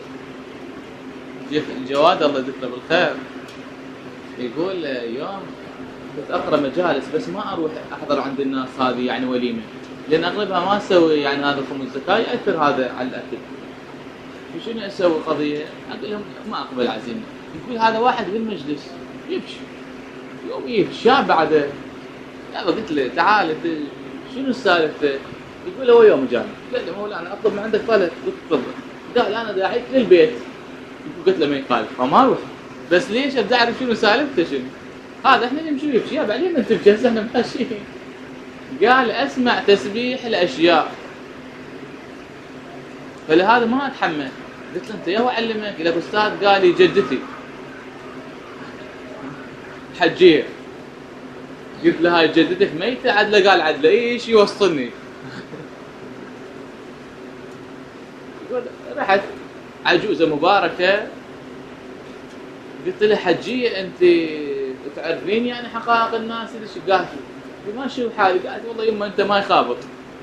الجواد الله يذكره بالخير يقول يوم كنت اقرا مجالس بس ما اروح احضر عند الناس هذه يعني وليمه، لان اغلبها ما اسوي يعني هذا خمس زكاه ياثر هذا على الاكل. شنو اسوي قضيه؟ اقول لهم ما اقبل عزيمه. يقول هذا واحد بالمجلس يبكي يوم يبكي شاب بعده. يلا قلت له تعال انت شنو السالفه؟ يقول له هو يوم جاني. قلت له مولانا اطلب من عندك طلب. قلت تفضل. قال انا داعيك للبيت. قلت له ما يخالف فما اروح، بس ليش ابدا اعرف شنو سالفته شنو؟ هذا احنا نمشي يبكي يا بعدين انت تبكي هسه احنا ماشيين. قال اسمع تسبيح الاشياء. فلهذا ما اتحمل. قلت له انت يا هو علمك؟ قال استاذ قال لي جدتي حجيه. قلت له هاي جدتك ميته؟ عدله. قال عدله. ايش يوصلني؟ يقول رحت عجوزه مباركه قلت له حجيه انت تعرفين يعني حقائق الناس ليش؟ قالت لي ما شو حالي؟ قالت والله يما انت ما يخابط.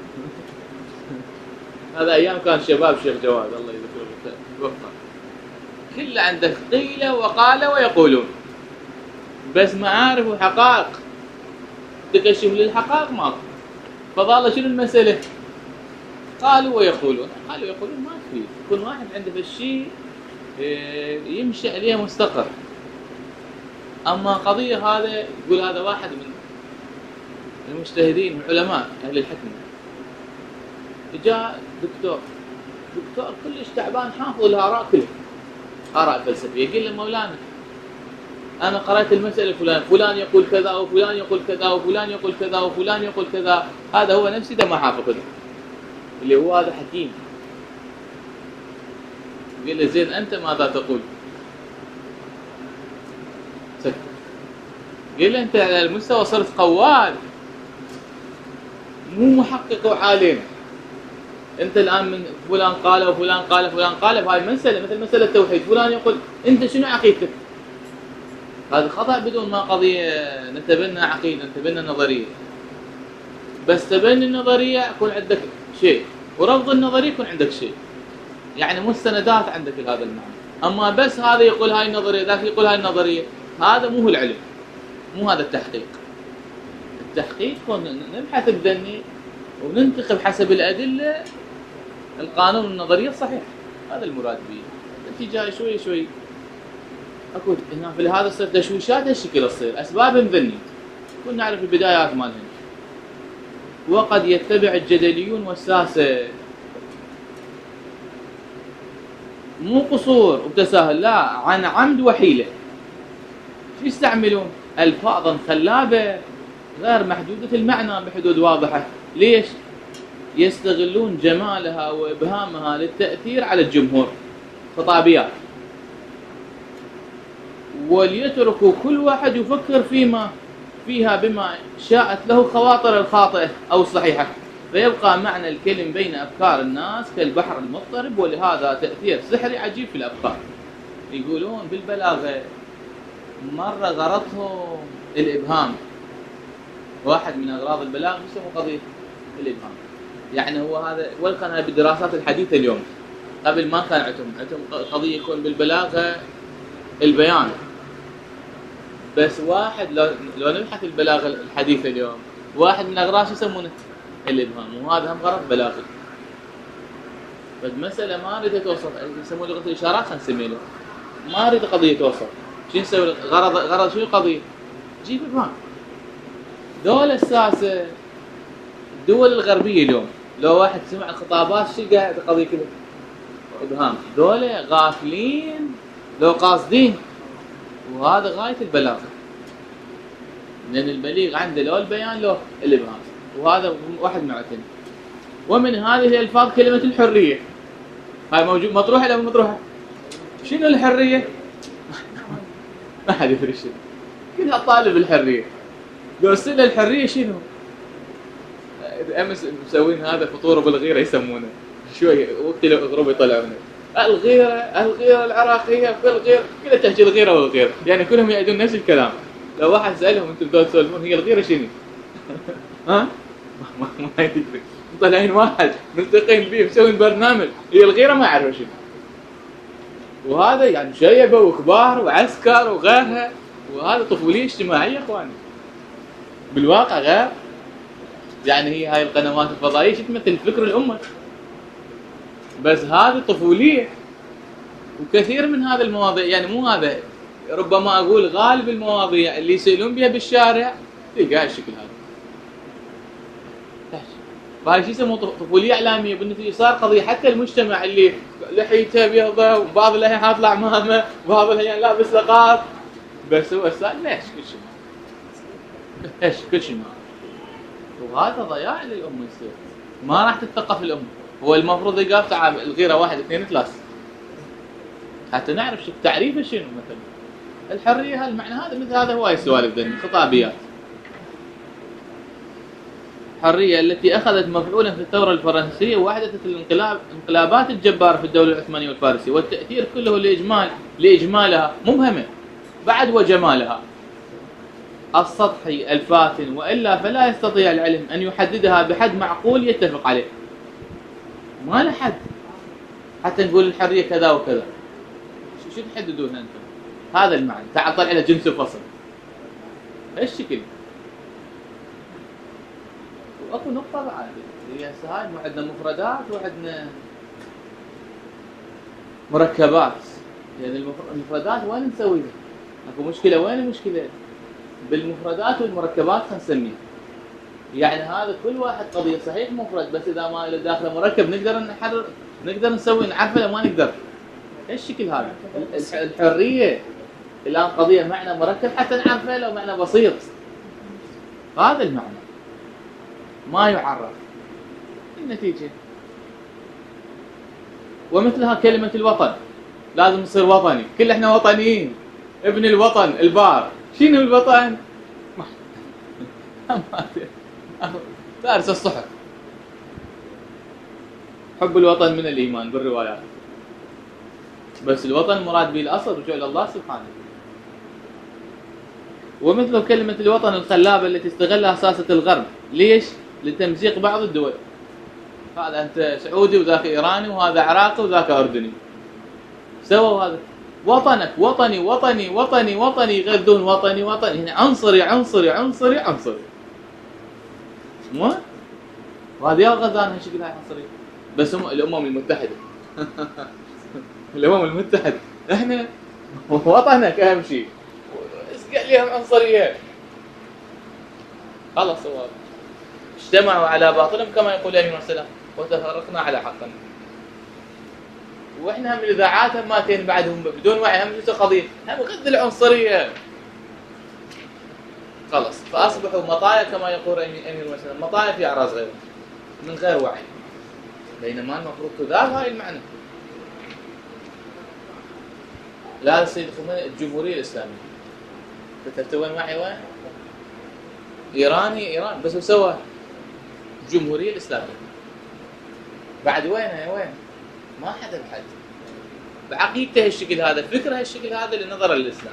هذا ايام كان شباب شيخ جواد الله يذكره بالخير. كله عنده قيل وقال ويقولون، بس معارف وحقائق تكشف للحقائق ماكو. فظل شنو المساله؟ قالوا ويقولون. قالوا ويقولون ما في. يكون واحد عنده هالشيء يمشي عليه مستقر. اما قضيه هذا يقول هذا واحد من المجتهدين من علماء اهل الحكمه. جاء دكتور دكتور كلش تعبان حافظ الاراء كلها اراء فلسفيه. قال له مولانا انا قرات المساله فلان فلان يقول كذا وفلان يقول كذا وفلان يقول كذا وفلان يقول كذا. هذا هو نفسي ده ما حافظه اللي هو هذا حكيم. قال له زين انت ماذا تقول؟ سكت. قال له انت على المستوى صرت قوال مو محقق وعالم. انت الان من فلان قال وفلان قال وفلان قال بهاي المساله مثل مساله التوحيد. فلان يقول انت شنو عقيدتك؟ هذا خطأ بدون ما قضيه نتبنى عقيده نتبنى نظريه. بس تبني النظريه يكون عندك شيء ورفض النظريه يكون عندك شيء، يعني مستندات عندك لهذا المعنى. اما بس هذا يقول هاي النظريه ذاك يقول هاي النظريه، هذا مو هو العلم، مو هذا التحقيق. التحقيق كون نبحث بذني وننتخب حسب الادله القانون النظريه الصحيح. هذا المراد به. انت جاي شوي شوي اكو هنا في هذا تصير تشويشات هالشكل تصير اسباب ذني. كنا نعرف البدايات مالهم. وقد يتبع الجدليون والساسه مو قصور وتساهل، لا عن عمد وحيله. شو يستعملون؟ الفاظا خلابه غير محدوده المعنى بحدود واضحه. ليش؟ يستغلون جمالها وابهامها للتاثير على الجمهور. خطابيات. وليتركوا كل واحد يفكر فيما فيها بما شاءت له خواطر الخاطئه او الصحيحه، فيبقى معنى الكلم بين افكار الناس كالبحر المضطرب، ولهذا تاثير سحري عجيب في الافكار. يقولون بالبلاغه مره غرضهم الابهام. واحد من اغراض البلاغه يسموه قضيه الابهام. يعني هو هذا والقناه بالدراسات الحديثه اليوم. قبل ما كان عندهم عندهم قضيه يكون بالبلاغه البيان. بس واحد لو لو نبحث البلاغه الحديثه اليوم، واحد من اغراض شو يسمونه؟ الابهام، وهذا هم غرض بلاغي. فالمساله ما اريد توصل يسمونه لغه الاشارات خلينا نسميه له. ما اريد قضيه توصل. شو نسوي؟ غرض غرض شو القضيه؟ جيب ابهام. دول الساسه الدول الغربيه اليوم لو واحد سمع الخطابات شو قاعد القضيه كذا؟ ابهام. دول غافلين لو قاصدين، وهذا غاية البلاغة، لأن البليغ عنده لو البيان لو الإبهام، وهذا واحد معتني. ومن هذه الألفاظ كلمة الحرية، هاي موجود مطروحة ولا مو مطروحة؟ شنو الحرية؟ ما حد يدري شنو، كلها طالب الحرية. لو سئل الحرية شنو؟ أمس مسوين هذا فطور بالغيرة يسمونه، شوي وقت لو اضربوا يطلعونه. الغيرة الغيرة العراقية في الغيرة، كلها تحكي الغيرة والغيرة، يعني كلهم يعيدون نفس الكلام. لو واحد سألهم أنتم بدون تسولفون هي الغيرة شنو؟ ها؟ ما ما يدري. طالعين واحد ملتقين به مسوين برنامج، هي الغيرة ما يعرف شنو. وهذا يعني شيبة وكبار وعسكر وغيرها، وهذا طفولية اجتماعية اخواني. بالواقع غير، يعني هي هاي القنوات الفضائية شو تمثل فكر الأمة، بس هذه طفولية. وكثير من هذه المواضيع، يعني مو هذا، ربما أقول غالب المواضيع اللي يسألون بها بالشارع تلقاها الشكل هذا. فهاي شو يسموه طفولية إعلامية. بالنتيجة صار قضية حتى المجتمع اللي لحيته بيضة وبعض الأحيان حاط له عمامة وبعض الأحيان لابس لقاط، بس هو السؤال ليش كل شيء ليش كل شيء ما. وهذا ضياع للأمة يصير، ما راح تتثقف الأمة. هو المفروض يقال تعال الغيرة واحد اثنين ثلاثة حتى نعرف شو تعريفه شنو. مثلا الحرية هالمعنى هذا، مثل هذا هواي سوالف ذني خطابيات. الحرية التي أخذت مفعولا في الثورة الفرنسية وأحدثت الانقلاب انقلابات الجبارة في الدولة العثمانية والفارسية، والتأثير كله لإجمال لإجمالها مبهمة بعد وجمالها السطحي الفاتن، وإلا فلا يستطيع العلم أن يحددها بحد معقول يتفق عليه. ما له حد حتى نقول الحرية كذا وكذا. شو تحددونها أنتم؟ هذا المعنى. تعال طلع له جنس وفصل هالشكل. واكو نقطة بعد، هي هسه هاي عندنا مفردات وعندنا مركبات. يعني المفردات وين نسويها؟ اكو مشكلة. وين المشكلة؟ بالمفردات والمركبات خلينا نسميها. يعني هذا كل واحد قضية صحيح مفرد، بس اذا ما له داخله مركب نقدر نحرر، نقدر نسوي نعرفه لو ما نقدر. ايش الشكل هذا؟ الحرية الان قضية معنى مركب حتى نعرفه لو معنى بسيط. هذا المعنى ما يعرف. النتيجة ومثلها كلمة الوطن، لازم نصير وطني، كل احنا وطنيين. ابن الوطن البار، شنو الوطن؟ دارس الصحف. حب الوطن من الإيمان بالروايات، بس الوطن مراد به الأصل رجوع إلى الله سبحانه. ومثل كلمة الوطن الخلابة التي استغلها ساسة الغرب، ليش؟ لتمزيق بعض الدول. هذا أنت سعودي وذاك إيراني وهذا عراقي وذاك أردني، سووا هذا وطنك وطني وطني وطني وطني، يغذون وطني وطني. هنا عنصري عنصري عنصري عنصري، مو؟ وهذه يا غزان هالشكل هاي عنصري. بس هم الأمم المتحدة الأمم المتحدة احنا وطنك أهم شيء، اسقع ليهم عنصرية. خلاص هو اجتمعوا على باطلهم كما يقول النبي صلى الله عليه وسلم وتفرقنا على حقنا. واحنا هم الاذاعات هم ماتين بعدهم بدون وعي، هم نفس القضيه، هم غد العنصريه. خلاص فاصبحوا مطايا كما يقول الامير مثلا، مطايا في اعراض غيره من غير وعي، بينما المفروض تذاب هاي المعنى. لا السيد الخميني الجمهوريه الاسلاميه كتبت وين وعي وين؟ ايراني ايران، بس هو سوى الجمهوريه الاسلاميه. بعد وينها وين؟ ما حدا بحد بعقيدته هالشكل هذا، فكره هالشكل هذا لنظر للإسلام.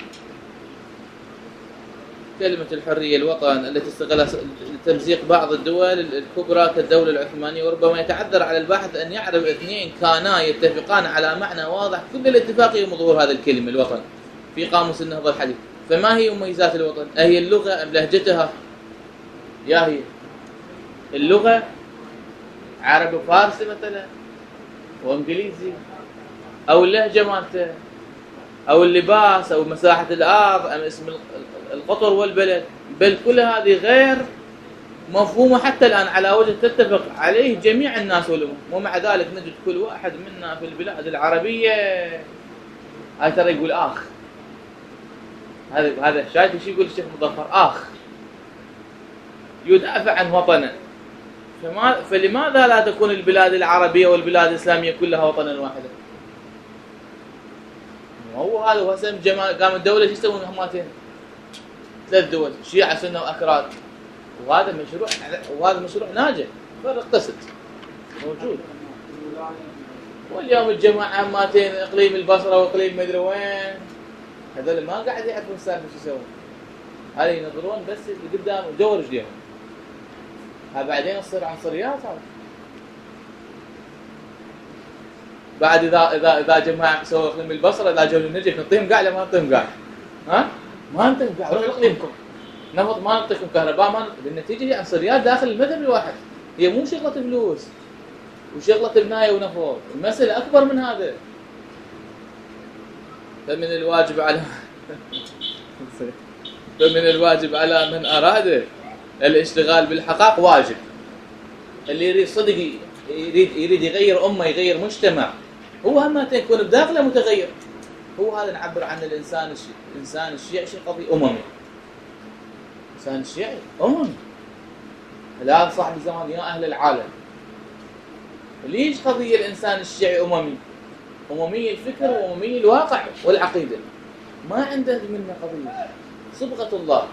كلمة الحرية الوطن التي استغلها لتمزيق بعض الدول الكبرى كالدولة العثمانية، وربما يتعذر على الباحث أن يعرف اثنين كانا يتفقان على معنى واضح كل الاتفاق يوم ظهور هذا الكلمة الوطن في قاموس النهضة الحديث. فما هي مميزات الوطن؟ أهي اللغة أم لهجتها؟ يا هي اللغة عربي وفارسي مثلا وانجليزي، او اللهجه مالته، او اللباس، او مساحه الارض، ام اسم القطر والبلد، بل كل هذه غير مفهومه حتى الان على وجه تتفق عليه جميع الناس والامم. ومع ذلك نجد كل واحد منا في البلاد العربيه هاي ترى يقول اخ. هذا هذا شايف ايش يقول الشيخ مظفر؟ اخ يدافع عن وطنه. فما فلماذا لا تكون البلاد العربيه والبلاد الاسلاميه كلها وطنا واحدا؟ هو هذا هو هسه جماعه قام الدوله شو يسوون هماتين؟ ثلاث دول شيعة سنه واكراد. وهذا مشروع وهذا مشروع ناجح فرق قسط موجود. واليوم الجماعه هماتين اقليم البصره واقليم مدري وين، هذول ما قاعد يعرفون السالفه شو يسوون. هذا ينظرون بس اللي قدام وجو رجليهم. ها بعدين تصير عنصريات هذا. بعد اذا اذا اذا جماعه سووا اقليم البصره اذا جو النجف نعطيهم قاع ما نعطيهم قاع. ها؟ ما نعطيهم قاع، روحوا اقليمكم. نفط ما نعطيكم كهرباء، ما بالنتيجه هي عنصريات داخل المذهب الواحد. هي مو شغله فلوس وشغله بنايه ونفط، المساله اكبر من هذا. فمن الواجب على فمن الواجب على من اراد الاشتغال بالحقائق واجب. اللي يريد صدق يريد يريد يغير امه يغير مجتمع، هو هم يكون بداخله متغير. هو هذا نعبر عن الانسان الشيعي. الانسان الشيعي شيء قضيه اممي. الانسان الشيعي اممي. لا صاحب الزمان يا اهل العالم. ليش قضيه الانسان الشيعي اممي؟ اممي الفكر واممي الواقع والعقيده. ما عنده منه قضيه. صبغه الله.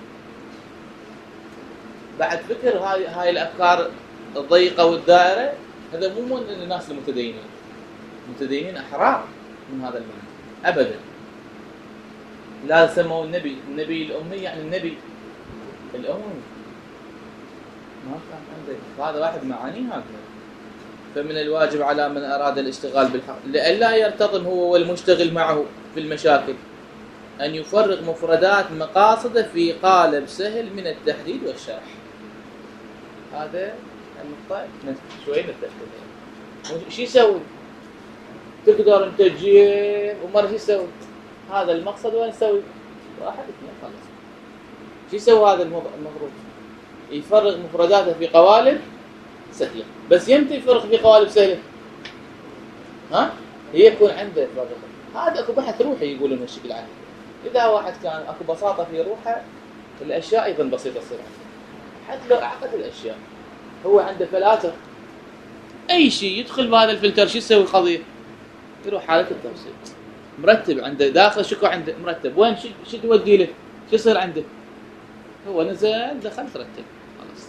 بعد فكر هاي هاي الافكار الضيقه والدائره، هذا مو من الناس المتدينين. المتدينين احرار من هذا المعنى ابدا. لا سموا النبي النبي الامي، يعني النبي الامي ما كان عنده. هذا واحد معاني هذا. فمن الواجب على من اراد الاشتغال بالحق لئلا يرتطم هو والمشتغل معه في المشاكل ان يفرغ مفردات مقاصده في قالب سهل من التحديد والشرح. هذا النقطة شوي نتأكد. شو يسوي؟ تقدر انت تجيب ومرة شو يسوي؟ هذا المقصد وين يسوي؟ واحد اثنين خلاص. شو يسوي هذا المفروض؟ يفرغ مفرداته في قوالب سهلة. بس يمتى يفرغ في قوالب سهلة؟ ها؟ هي يكون عنده فرغ. هذا اكو بحث روحي يقولون الشكل عنه. إذا واحد كان اكو بساطة في روحه الأشياء أيضا بسيطة تصير عنده. حتى لو أعقد الأشياء. هو عنده فلاتر. أي شيء يدخل بهذا الفلتر شو يسوي قضية؟ يروح حالة التوصيل. مرتب عنده داخل شكو عنده مرتب. وين شو شو تودي له؟ شو يصير عنده؟ هو نزل دخل ترتب خلاص.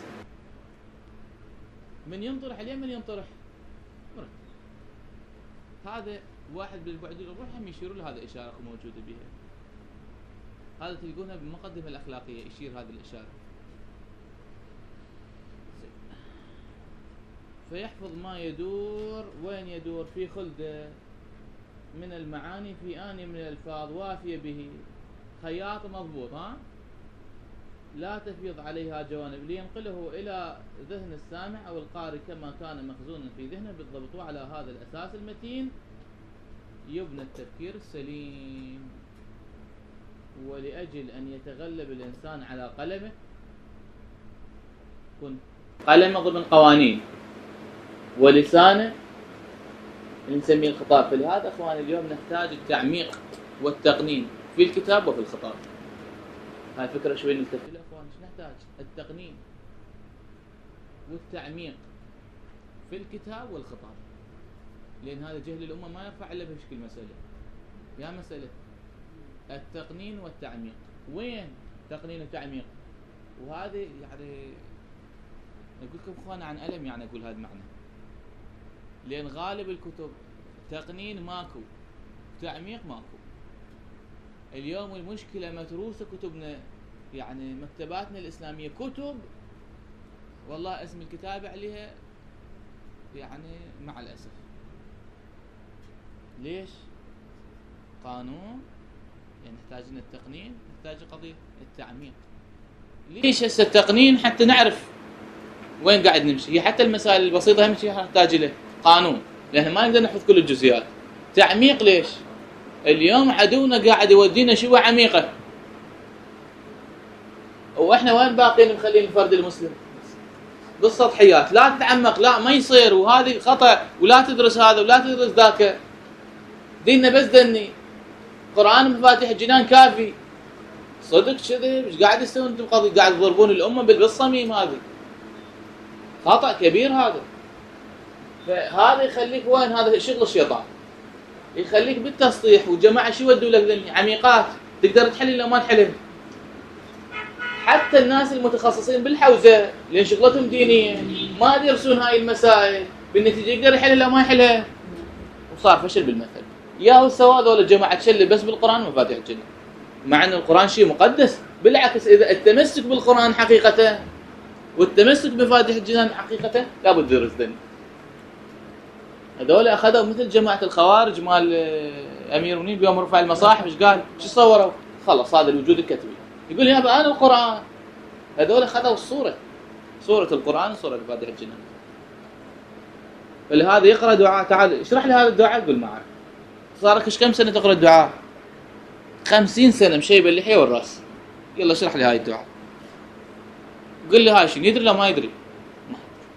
من ينطرح اليمين ينطرح مرتب. هذا واحد بالبعد الروح هم يشيروا له هذا إشارة موجودة بها. هذا تلقونها بالمقدمة الأخلاقية يشير هذه الإشارة. فيحفظ ما يدور. وين يدور؟ في خلده من المعاني في آني من الألفاظ وافية به. خياط مضبوط. ها لا تفيض عليها جوانب لينقله إلى ذهن السامع أو القارئ كما كان مخزونا في ذهنه بالضبط. وعلى هذا الأساس المتين يبنى التفكير السليم. ولأجل أن يتغلب الإنسان على قلمه كن قلمه ضمن قوانين ولسانه اللي نسميه الخطاب. فلهذا أخواني اليوم نحتاج التعميق والتقنين في الكتاب وفي الخطاب. هاي فكرة شوي نلتفت لها أخواني. ايش نحتاج؟ التقنين والتعميق في الكتاب والخطاب. لأن هذا جهل الأمة ما يرفع إلا بشكل مسألة. يا مسألة التقنين والتعميق. وين تقنين وتعميق؟ وهذا يعني أقول لكم أخواني عن ألم يعني أقول هذا معنى. لأن غالب الكتب تقنين ماكو، تعميق ماكو. اليوم المشكلة متروسة كتبنا يعني مكتباتنا الإسلامية كتب والله اسم الكتاب عليها يعني مع الأسف. ليش؟ قانون يعني نحتاج لنا التقنين، نحتاج قضية التعميق. ليش هسه التقنين؟ حتى نعرف وين قاعد نمشي. هي حتى المسائل البسيطة هم شيء نحتاج له قانون لأن ما نقدر نحفظ كل الجزئيات. تعميق ليش؟ اليوم عدونا قاعد يودينا شوى عميقة واحنا وين باقين مخلين الفرد المسلم بالسطحيات. لا تتعمق، لا ما يصير، وهذه خطأ، ولا تدرس هذا ولا تدرس ذاك. ديننا بس دني قرآن مفاتيح الجنان كافي. صدق كذب؟ ايش قاعد تسوون انتم؟ قاعد تضربون الامه بالصميم. هذه خطأ كبير هذا. فهذا يخليك وين؟ هذا شغل الشيطان، يخليك بالتسطيح. والجماعه شو يودوا لك ذني عميقات تقدر تحل لو ما تحلم. حتى الناس المتخصصين بالحوزه لان شغلتهم دينيه ما يدرسون هاي المسائل، بالنتيجه يقدر يحلها لو ما يحلها، وصار فشل بالمثل. يا هو سوا هذول الجماعه تشلل بس بالقران مفاتيح الجنان، مع ان القران شيء مقدس. بالعكس اذا التمسك بالقران حقيقه والتمسك بمفاتيح الجنان حقيقه لابد يدرس ذني. هذول اخذوا مثل جماعه الخوارج مال امير المؤمنين بيوم رفع المصاحف. ايش قال؟ شو صوروا؟ خلص هذا الوجود الكتبي. يقول يا ابا انا القران. هذول اخذوا الصوره، صوره القران وصوره مفاتيح الجنان. فلهذا يقرا دعاء. تعال اشرح لي هذا الدعاء. يقول ما اعرف. صار لك ايش كم سنه تقرا الدعاء؟ خمسين سنه مشيب اللحيه والراس. يلا اشرح لي هاي الدعاء. قل لي هاي شنو؟ يدري لا ما يدري؟ ما.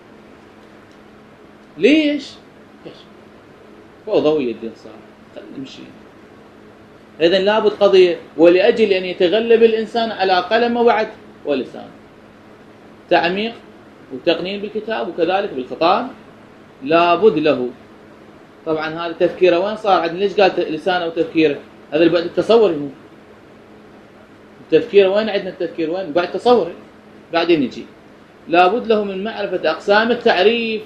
ليش؟ ليش؟ فوضوية الدين صار. خلينا نمشي. إذن لابد قضية، ولأجل أن يتغلب الإنسان على قلمه وعد ولسانه. تعميق وتقنين بالكتاب وكذلك بالخطاب لابد له. طبعا هذا تفكيره وين صار؟ عندنا ليش قال لسانه وتفكيره؟ هذا بعد التصور. هو التفكير وين؟ عندنا التفكير وين؟ بعد تصور. بعدين يجي لابد له من معرفة أقسام التعريف.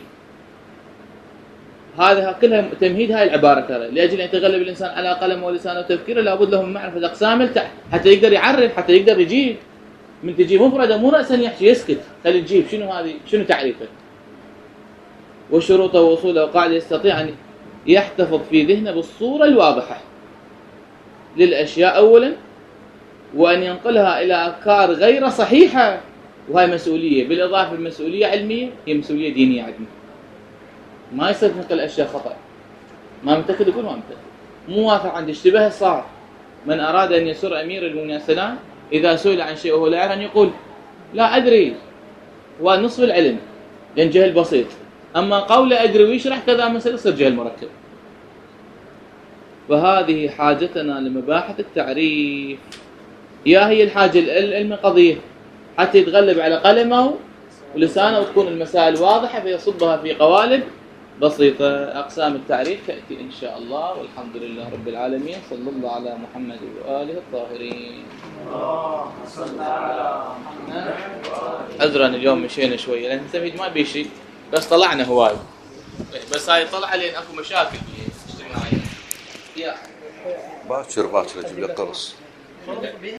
هذا كلها تمهيد هاي العبارة ترى. لأجل أن يتغلب الإنسان على قلمه ولسانه وتفكيره لابد له من معرفة أقسام التعريف حتى يقدر يعرف، حتى يقدر يجيب. من تجيب مفردة مو رأسا يحكي يسكت، خلي تجيب شنو هذه، شنو تعريفه وشروطه وأصوله وقاعدة يستطيع أن يحتفظ في ذهنه بالصورة الواضحة للأشياء أولا، وأن ينقلها إلى أفكار غير صحيحة. وهي مسؤولية، بالإضافة للمسؤولية علمية هي مسؤولية دينية عندنا. ما يصير نقل أشياء خطأ. ما متأكد يقول ما متأكد. مو واثق عندي اشتباه صار. من أراد أن يسر أمير المؤمنين السلام إذا سئل عن شيء وهو لا يعرف أن يقول لا أدري، ونصف العلم لأن جهل بسيط. أما قول أدري ويشرح كذا مسألة يصير جهل مركب. وهذه حاجتنا لمباحث التعريف. يا هي الحاجة العلم قضية حتى يتغلب على قلمه ولسانه وتكون المسائل واضحة فيصبها في قوالب بسيطة. أقسام التعريف تأتي إن شاء الله. والحمد لله رب العالمين. صلى الله على محمد وآله الطاهرين. عذرا اليوم مشينا شوية لأن نستفيد ما بيشي، بس طلعنا هواي. بس هاي طلع لأن أكو مشاكل اجتماعية. باكر باكر أجيب لك قرص.